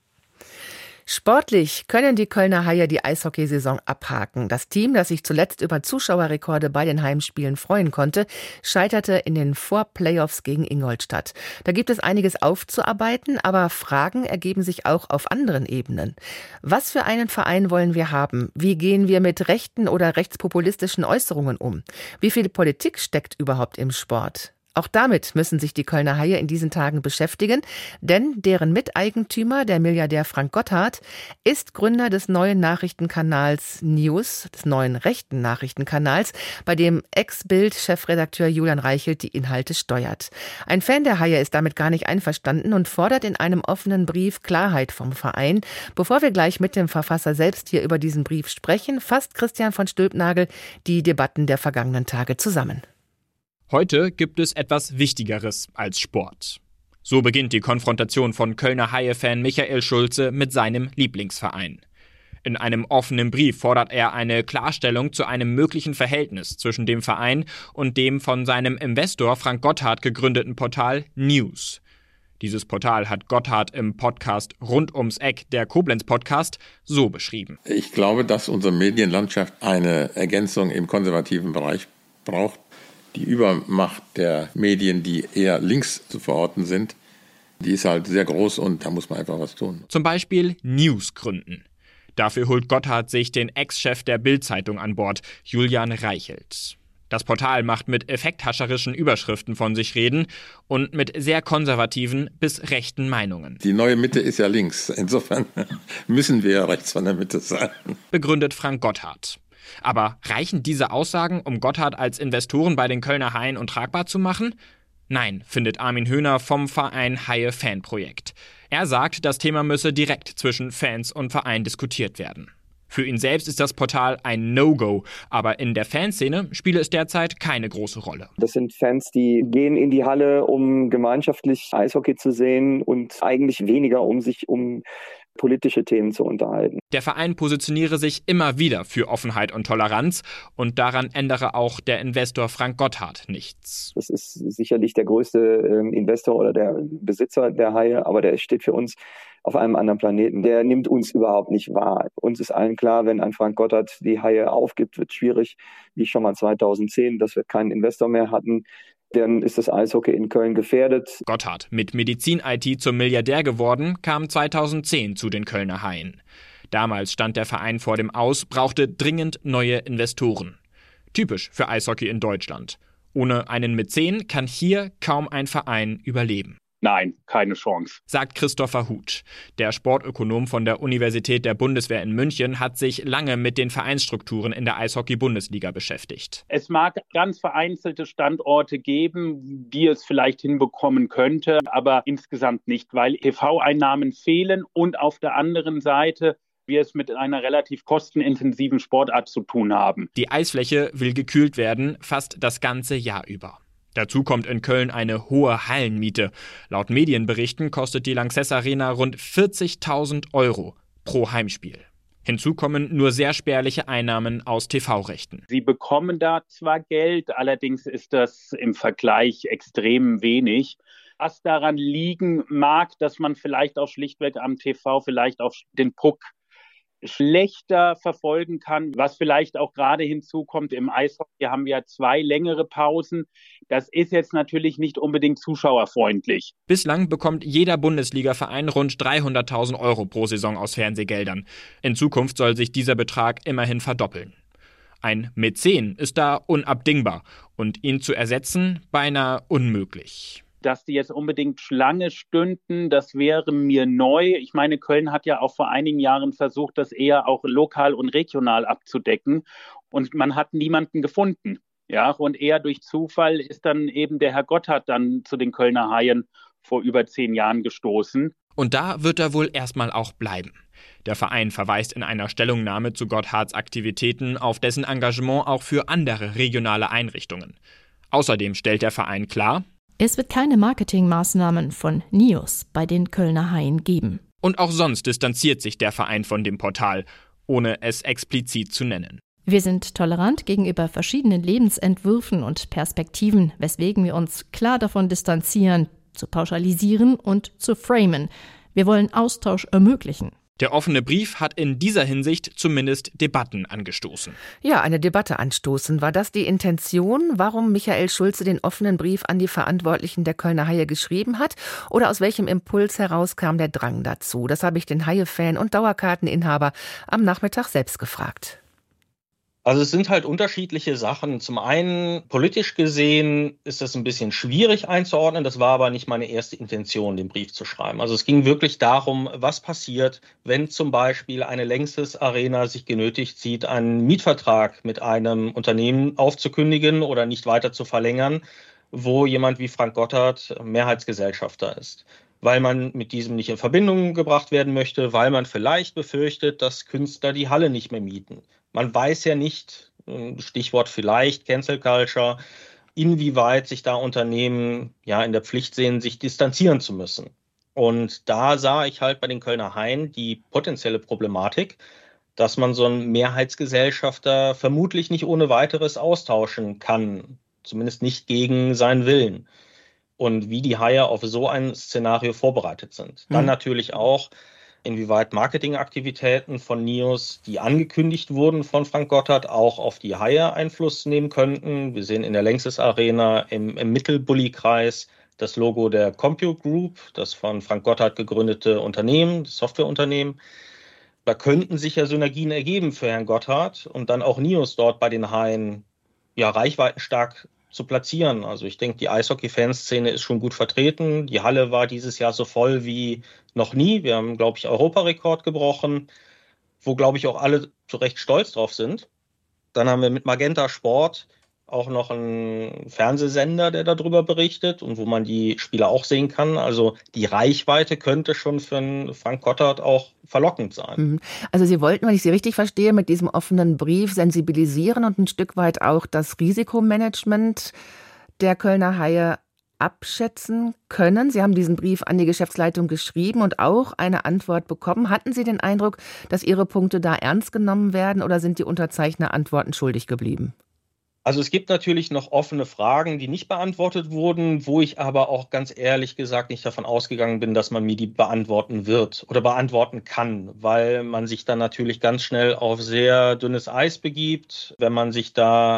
Speaker 2: Sportlich können die Kölner Haie die Eishockeysaison abhaken. Das Team, das sich zuletzt über Zuschauerrekorde bei den Heimspielen freuen konnte, scheiterte in den Vorplayoffs gegen Ingolstadt. Da gibt es einiges aufzuarbeiten, aber Fragen ergeben sich auch auf anderen Ebenen. Was für einen Verein wollen wir haben? Wie gehen wir mit rechten oder rechtspopulistischen Äußerungen um? Wie viel Politik steckt überhaupt im Sport? Auch damit müssen sich die Kölner Haie in diesen Tagen beschäftigen, denn deren Miteigentümer, der Milliardär Frank Gotthard, ist Gründer des neuen Nachrichtenkanals News, des neuen rechten Nachrichtenkanals, bei dem Ex-Bild-Chefredakteur Julian Reichelt die Inhalte steuert. Ein Fan der Haie ist damit gar nicht einverstanden und fordert in einem offenen Brief Klarheit vom Verein. Bevor wir gleich mit dem Verfasser selbst hier über diesen Brief sprechen, fasst Christian von Stülpnagel die Debatten der vergangenen Tage zusammen.
Speaker 21: Heute gibt es etwas Wichtigeres als Sport. So beginnt die Konfrontation von Kölner Haie-Fan Michael Schulze mit seinem Lieblingsverein. In einem offenen Brief fordert er eine Klarstellung zu einem möglichen Verhältnis zwischen dem Verein und dem von seinem Investor Frank Gotthard gegründeten Portal News. Dieses Portal hat Gotthard im Podcast Rund ums Eck, der Koblenz-Podcast, so beschrieben.
Speaker 22: Ich glaube, dass unsere Medienlandschaft eine Ergänzung im konservativen Bereich braucht. Die Übermacht der Medien, die eher links zu verorten sind, die ist halt sehr groß und da muss man einfach was tun.
Speaker 21: Zum Beispiel News gründen. Dafür holt Gotthard sich den Ex-Chef der Bild-Zeitung an Bord, Julian Reichelt. Das Portal macht mit effekthascherischen Überschriften von sich reden und mit sehr konservativen bis rechten Meinungen.
Speaker 22: Die neue Mitte ist ja links, insofern müssen wir ja rechts von der Mitte sein.
Speaker 21: Begründet Frank Gotthard. Aber reichen diese Aussagen, um Gotthard als Investoren bei den Kölner Haien untragbar zu machen? Nein, findet Armin Höhner vom Verein Haie-Fan-Projekt. Er sagt, das Thema müsse direkt zwischen Fans und Verein diskutiert werden. Für ihn selbst ist das Portal ein No-Go, aber in der Fanszene spiele es derzeit keine große Rolle.
Speaker 23: Das sind Fans, die gehen in die Halle, um gemeinschaftlich Eishockey zu sehen und eigentlich weniger, um sich um politische Themen zu unterhalten.
Speaker 21: Der Verein positioniere sich immer wieder für Offenheit und Toleranz und daran ändere auch der Investor Frank Gotthard nichts.
Speaker 23: Das ist sicherlich der größte äh, Investor oder der Besitzer der Haie, aber der steht für uns auf einem anderen Planeten. Der nimmt uns überhaupt nicht wahr. Uns ist allen klar, wenn ein Frank Gotthard die Haie aufgibt, wird es schwierig, wie schon mal zweitausendzehn, dass wir keinen Investor mehr hatten. Dann ist das Eishockey in Köln gefährdet.
Speaker 21: Gotthard, mit Medizin-I T zum Milliardär geworden, kam zweitausendzehn zu den Kölner Haien. Damals stand der Verein vor dem Aus, brauchte dringend neue Investoren. Typisch für Eishockey in Deutschland. Ohne einen Mäzen kann hier kaum ein Verein überleben.
Speaker 1: Nein, keine Chance,
Speaker 21: sagt Christopher Huth. Der Sportökonom von der Universität der Bundeswehr in München hat sich lange mit den Vereinsstrukturen in der Eishockey-Bundesliga beschäftigt.
Speaker 1: Es mag ganz vereinzelte Standorte geben, die es vielleicht hinbekommen könnte, aber insgesamt nicht, weil T V-Einnahmen fehlen und auf der anderen Seite wir es mit einer relativ kostenintensiven Sportart zu tun haben.
Speaker 21: Die Eisfläche will gekühlt werden, fast das ganze Jahr über. Dazu kommt in Köln eine hohe Hallenmiete. Laut Medienberichten kostet die Lanxess Arena rund vierzigtausend Euro pro Heimspiel. Hinzu kommen nur sehr spärliche Einnahmen aus T V-Rechten.
Speaker 1: Sie bekommen da zwar Geld, allerdings ist das im Vergleich extrem wenig. Was daran liegen mag, dass man vielleicht auch schlichtweg am T V vielleicht auch den Puck schlechter verfolgen kann, was vielleicht auch gerade hinzukommt. Im Eishockey haben wir zwei längere Pausen. Das ist jetzt natürlich nicht unbedingt zuschauerfreundlich.
Speaker 21: Bislang bekommt jeder Bundesliga-Verein rund dreihunderttausend Euro pro Saison aus Fernsehgeldern. In Zukunft soll sich dieser Betrag immerhin verdoppeln. Ein Mäzen ist da unabdingbar und ihn zu ersetzen beinahe unmöglich.
Speaker 1: Dass die jetzt unbedingt Schlange stünden, das wäre mir neu. Ich meine, Köln hat ja auch vor einigen Jahren versucht, das eher auch lokal und regional abzudecken. Und man hat niemanden gefunden. Ja, und eher durch Zufall ist dann eben der Herr Gotthard dann zu den Kölner Haien vor über zehn Jahren gestoßen.
Speaker 21: Und da wird er wohl erstmal auch bleiben. Der Verein verweist in einer Stellungnahme zu Gotthards Aktivitäten auf dessen Engagement auch für andere regionale Einrichtungen. Außerdem stellt der Verein klar:
Speaker 19: Es wird keine Marketingmaßnahmen von Nios bei den Kölner Haien geben.
Speaker 21: Und auch sonst distanziert sich der Verein von dem Portal, ohne es explizit zu nennen.
Speaker 19: Wir sind tolerant gegenüber verschiedenen Lebensentwürfen und Perspektiven, weswegen wir uns klar davon distanzieren, zu pauschalisieren und zu framen. Wir wollen Austausch ermöglichen.
Speaker 21: Der offene Brief hat in dieser Hinsicht zumindest Debatten angestoßen.
Speaker 2: Ja, eine Debatte anstoßen. War das die Intention, warum Michael Schulze den offenen Brief an die Verantwortlichen der Kölner Haie geschrieben hat? Oder aus welchem Impuls heraus kam der Drang dazu? Das habe ich den Haie-Fan und Dauerkarteninhaber am Nachmittag selbst gefragt.
Speaker 3: Also es sind halt unterschiedliche Sachen. Zum einen, politisch gesehen, ist das ein bisschen schwierig einzuordnen. Das war aber nicht meine erste Intention, den Brief zu schreiben. Also es ging wirklich darum, was passiert, wenn zum Beispiel eine Lanxess Arena sich genötigt sieht, einen Mietvertrag mit einem Unternehmen aufzukündigen oder nicht weiter zu verlängern, wo jemand wie Frank Gotthard Mehrheitsgesellschafter ist. Weil man mit diesem nicht in Verbindung gebracht werden möchte, weil man vielleicht befürchtet, dass Künstler die Halle nicht mehr mieten. Man weiß ja nicht, Stichwort vielleicht, Cancel Culture, inwieweit sich da Unternehmen ja in der Pflicht sehen, sich distanzieren zu müssen. Und da sah ich halt bei den Kölner Haien die potenzielle Problematik, dass man so einen Mehrheitsgesellschafter vermutlich nicht ohne weiteres austauschen kann, zumindest nicht gegen seinen Willen. Und wie die Haie auf so ein Szenario vorbereitet sind. Dann mhm. natürlich auch, inwieweit Marketingaktivitäten von Nios, die angekündigt wurden von Frank Gotthard, auch auf die Haie Einfluss nehmen könnten. Wir sehen in der Lanxess Arena im, im Mittelbully-Kreis das Logo der Compute Group, das von Frank Gotthard gegründete Unternehmen, das Softwareunternehmen. Da könnten sich ja Synergien ergeben für Herrn Gotthard und dann auch Nios dort bei den Haien ja reichweitenstark zu platzieren. Also ich denke, die Eishockey-Fanszene ist schon gut vertreten. Die Halle war dieses Jahr so voll wie noch nie. Wir haben, glaube ich, Europarekord gebrochen, wo, glaube ich, auch alle zu Recht stolz drauf sind. Dann haben wir mit Magenta Sport auch noch einen Fernsehsender, der darüber berichtet und wo man die Spieler auch sehen kann. Also die Reichweite könnte schon für einen Frank Gotthard auch verlockend sein.
Speaker 2: Also Sie wollten, wenn ich Sie richtig verstehe, mit diesem offenen Brief sensibilisieren und ein Stück weit auch das Risikomanagement der Kölner Haie abschätzen können. Sie haben diesen Brief an die Geschäftsleitung geschrieben und auch eine Antwort bekommen. Hatten Sie den Eindruck, dass Ihre Punkte da ernst genommen werden oder sind die Unterzeichner Antworten schuldig geblieben?
Speaker 3: Also es gibt natürlich noch offene Fragen, die nicht beantwortet wurden, wo ich aber auch ganz ehrlich gesagt nicht davon ausgegangen bin, dass man mir die beantworten wird oder beantworten kann, weil man sich dann natürlich ganz schnell auf sehr dünnes Eis begibt, wenn man sich da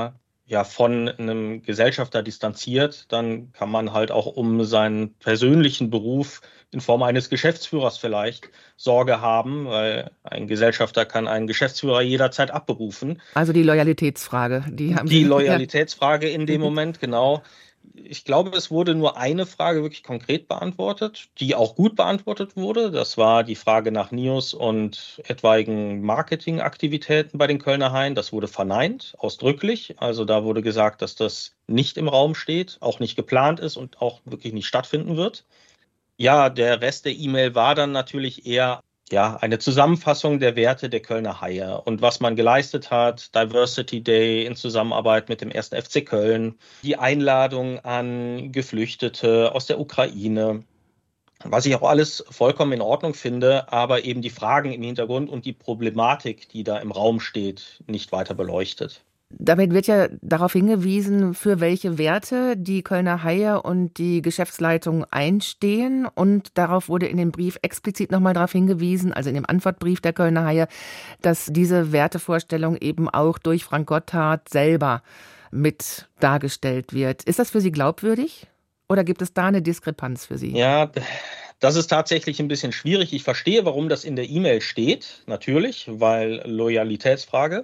Speaker 3: ja von einem Gesellschafter distanziert, dann kann man halt auch um seinen persönlichen Beruf in Form eines Geschäftsführers vielleicht Sorge haben, weil ein Gesellschafter kann einen Geschäftsführer jederzeit abberufen.
Speaker 2: Also die Loyalitätsfrage. Die, haben
Speaker 3: die
Speaker 2: Sie,
Speaker 3: Loyalitätsfrage
Speaker 2: ja.
Speaker 3: in dem Moment, genau. Ich glaube, es wurde nur eine Frage wirklich konkret beantwortet, die auch gut beantwortet wurde. Das war die Frage nach News und etwaigen Marketingaktivitäten bei den Kölner Haien. Das wurde verneint, ausdrücklich. Also da wurde gesagt, dass das nicht im Raum steht, auch nicht geplant ist und auch wirklich nicht stattfinden wird. Ja, der Rest der E-Mail war dann natürlich eher ja, eine Zusammenfassung der Werte der Kölner Haie und was man geleistet hat, Diversity Day in Zusammenarbeit mit dem ersten F C Köln, die Einladung an Geflüchtete aus der Ukraine, was ich auch alles vollkommen in Ordnung finde, aber eben die Fragen im Hintergrund und die Problematik, die da im Raum steht, nicht weiter beleuchtet.
Speaker 2: Damit wird ja darauf hingewiesen, für welche Werte die Kölner Haie und die Geschäftsleitung einstehen. Und darauf wurde in dem Brief explizit nochmal darauf hingewiesen, also in dem Antwortbrief der Kölner Haie, dass diese Wertevorstellung eben auch durch Frank Gotthard selber mit dargestellt wird. Ist das für Sie glaubwürdig oder gibt es da eine Diskrepanz für Sie?
Speaker 3: Ja, das ist tatsächlich ein bisschen schwierig. Ich verstehe, warum das in der E-Mail steht, natürlich, weil Loyalitätsfrage.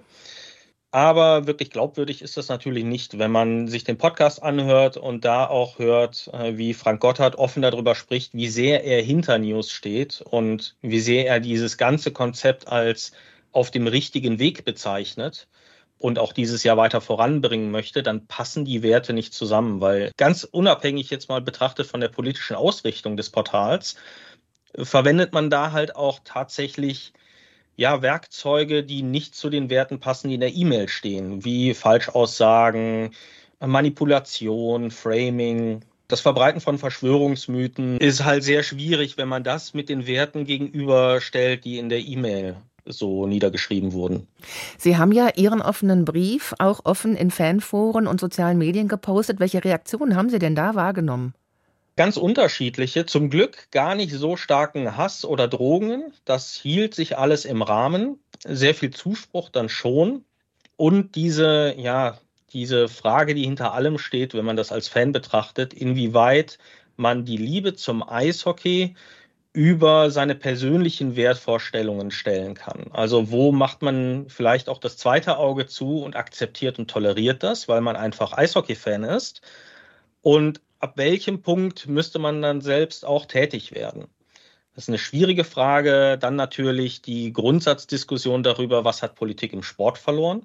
Speaker 3: Aber wirklich glaubwürdig ist das natürlich nicht, wenn man sich den Podcast anhört und da auch hört, wie Frank Gotthard offen darüber spricht, wie sehr er hinter News steht und wie sehr er dieses ganze Konzept als auf dem richtigen Weg bezeichnet und auch dieses Jahr weiter voranbringen möchte, dann passen die Werte nicht zusammen, weil ganz unabhängig jetzt mal betrachtet von der politischen Ausrichtung des Portals, verwendet man da halt auch tatsächlich ja, Werkzeuge, die nicht zu den Werten passen, die in der E-Mail stehen, wie Falschaussagen, Manipulation, Framing. Das Verbreiten von Verschwörungsmythen ist halt sehr schwierig, wenn man das mit den Werten gegenüberstellt, die in der E-Mail so niedergeschrieben wurden.
Speaker 2: Sie haben ja Ihren offenen Brief auch offen in Fanforen und sozialen Medien gepostet. Welche Reaktionen haben Sie denn da wahrgenommen?
Speaker 3: Ganz unterschiedliche, zum Glück gar nicht so starken Hass oder Drohungen. Das hielt sich alles im Rahmen. Sehr viel Zuspruch dann schon. Und diese, ja, diese Frage, die hinter allem steht, wenn man das als Fan betrachtet, inwieweit man die Liebe zum Eishockey über seine persönlichen Wertvorstellungen stellen kann. Also wo macht man vielleicht auch das zweite Auge zu und akzeptiert und toleriert das, weil man einfach Eishockey-Fan ist. Und ab welchem Punkt müsste man dann selbst auch tätig werden? Das ist eine schwierige Frage. Dann natürlich die Grundsatzdiskussion darüber, was hat Politik im Sport verloren.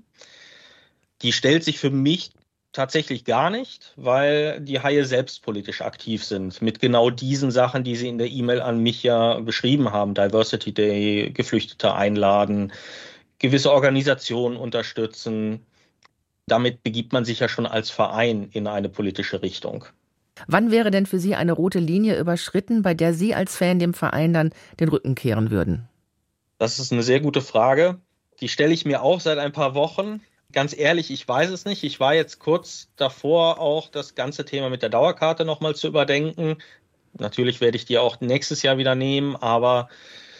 Speaker 3: Die stellt sich für mich tatsächlich gar nicht, weil die Haie selbst politisch aktiv sind. Mit genau diesen Sachen, die sie in der E-Mail an mich ja beschrieben haben. Diversity Day, Geflüchtete einladen, gewisse Organisationen unterstützen. Damit begibt man sich ja schon als Verein in eine politische Richtung.
Speaker 2: Wann wäre denn für Sie eine rote Linie überschritten, bei der Sie als Fan dem Verein dann den Rücken kehren würden?
Speaker 3: Das ist eine sehr gute Frage. Die stelle ich mir auch seit ein paar Wochen. Ganz ehrlich, ich weiß es nicht. Ich war jetzt kurz davor, auch das ganze Thema mit der Dauerkarte nochmal zu überdenken. Natürlich werde ich die auch nächstes Jahr wieder nehmen, aber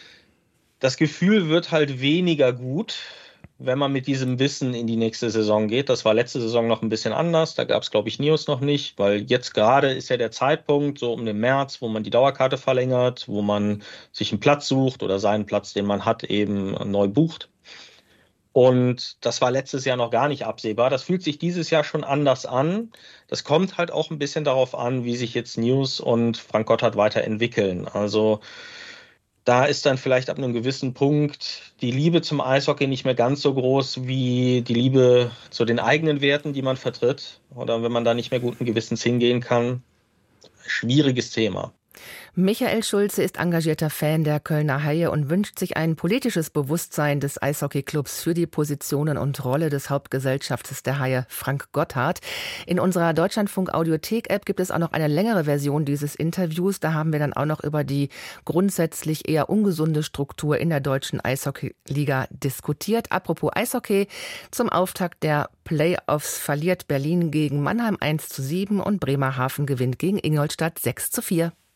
Speaker 3: das Gefühl wird halt weniger gut, wenn man mit diesem Wissen in die nächste Saison geht. Das war letzte Saison noch ein bisschen anders. Da gab es, glaube ich, News noch nicht, weil jetzt gerade ist ja der Zeitpunkt, so um den März, wo man die Dauerkarte verlängert, wo man sich einen Platz sucht oder seinen Platz, den man hat, eben neu bucht. Und das war letztes Jahr noch gar nicht absehbar. Das fühlt sich dieses Jahr schon anders an. Das kommt halt auch ein bisschen darauf an, wie sich jetzt News und Frank Gotthard weiterentwickeln. Also da ist dann vielleicht ab einem gewissen Punkt die Liebe zum Eishockey nicht mehr ganz so groß wie die Liebe zu den eigenen Werten, die man vertritt. Oder wenn man da nicht mehr guten Gewissens hingehen kann. Schwieriges Thema.
Speaker 2: Michael Schulze ist engagierter Fan der Kölner Haie und wünscht sich ein politisches Bewusstsein des Eishockeyclubs für die Positionen und Rolle des Hauptgesellschafters der Haie, Frank Gotthard. In unserer Deutschlandfunk-Audiothek-App gibt es auch noch eine längere Version dieses Interviews. Da haben wir dann auch noch über die grundsätzlich eher ungesunde Struktur in der deutschen Eishockey-Liga diskutiert. Apropos Eishockey, zum Auftakt der Playoffs verliert Berlin gegen Mannheim eins zu sieben und Bremerhaven gewinnt gegen Ingolstadt sechs zu vier.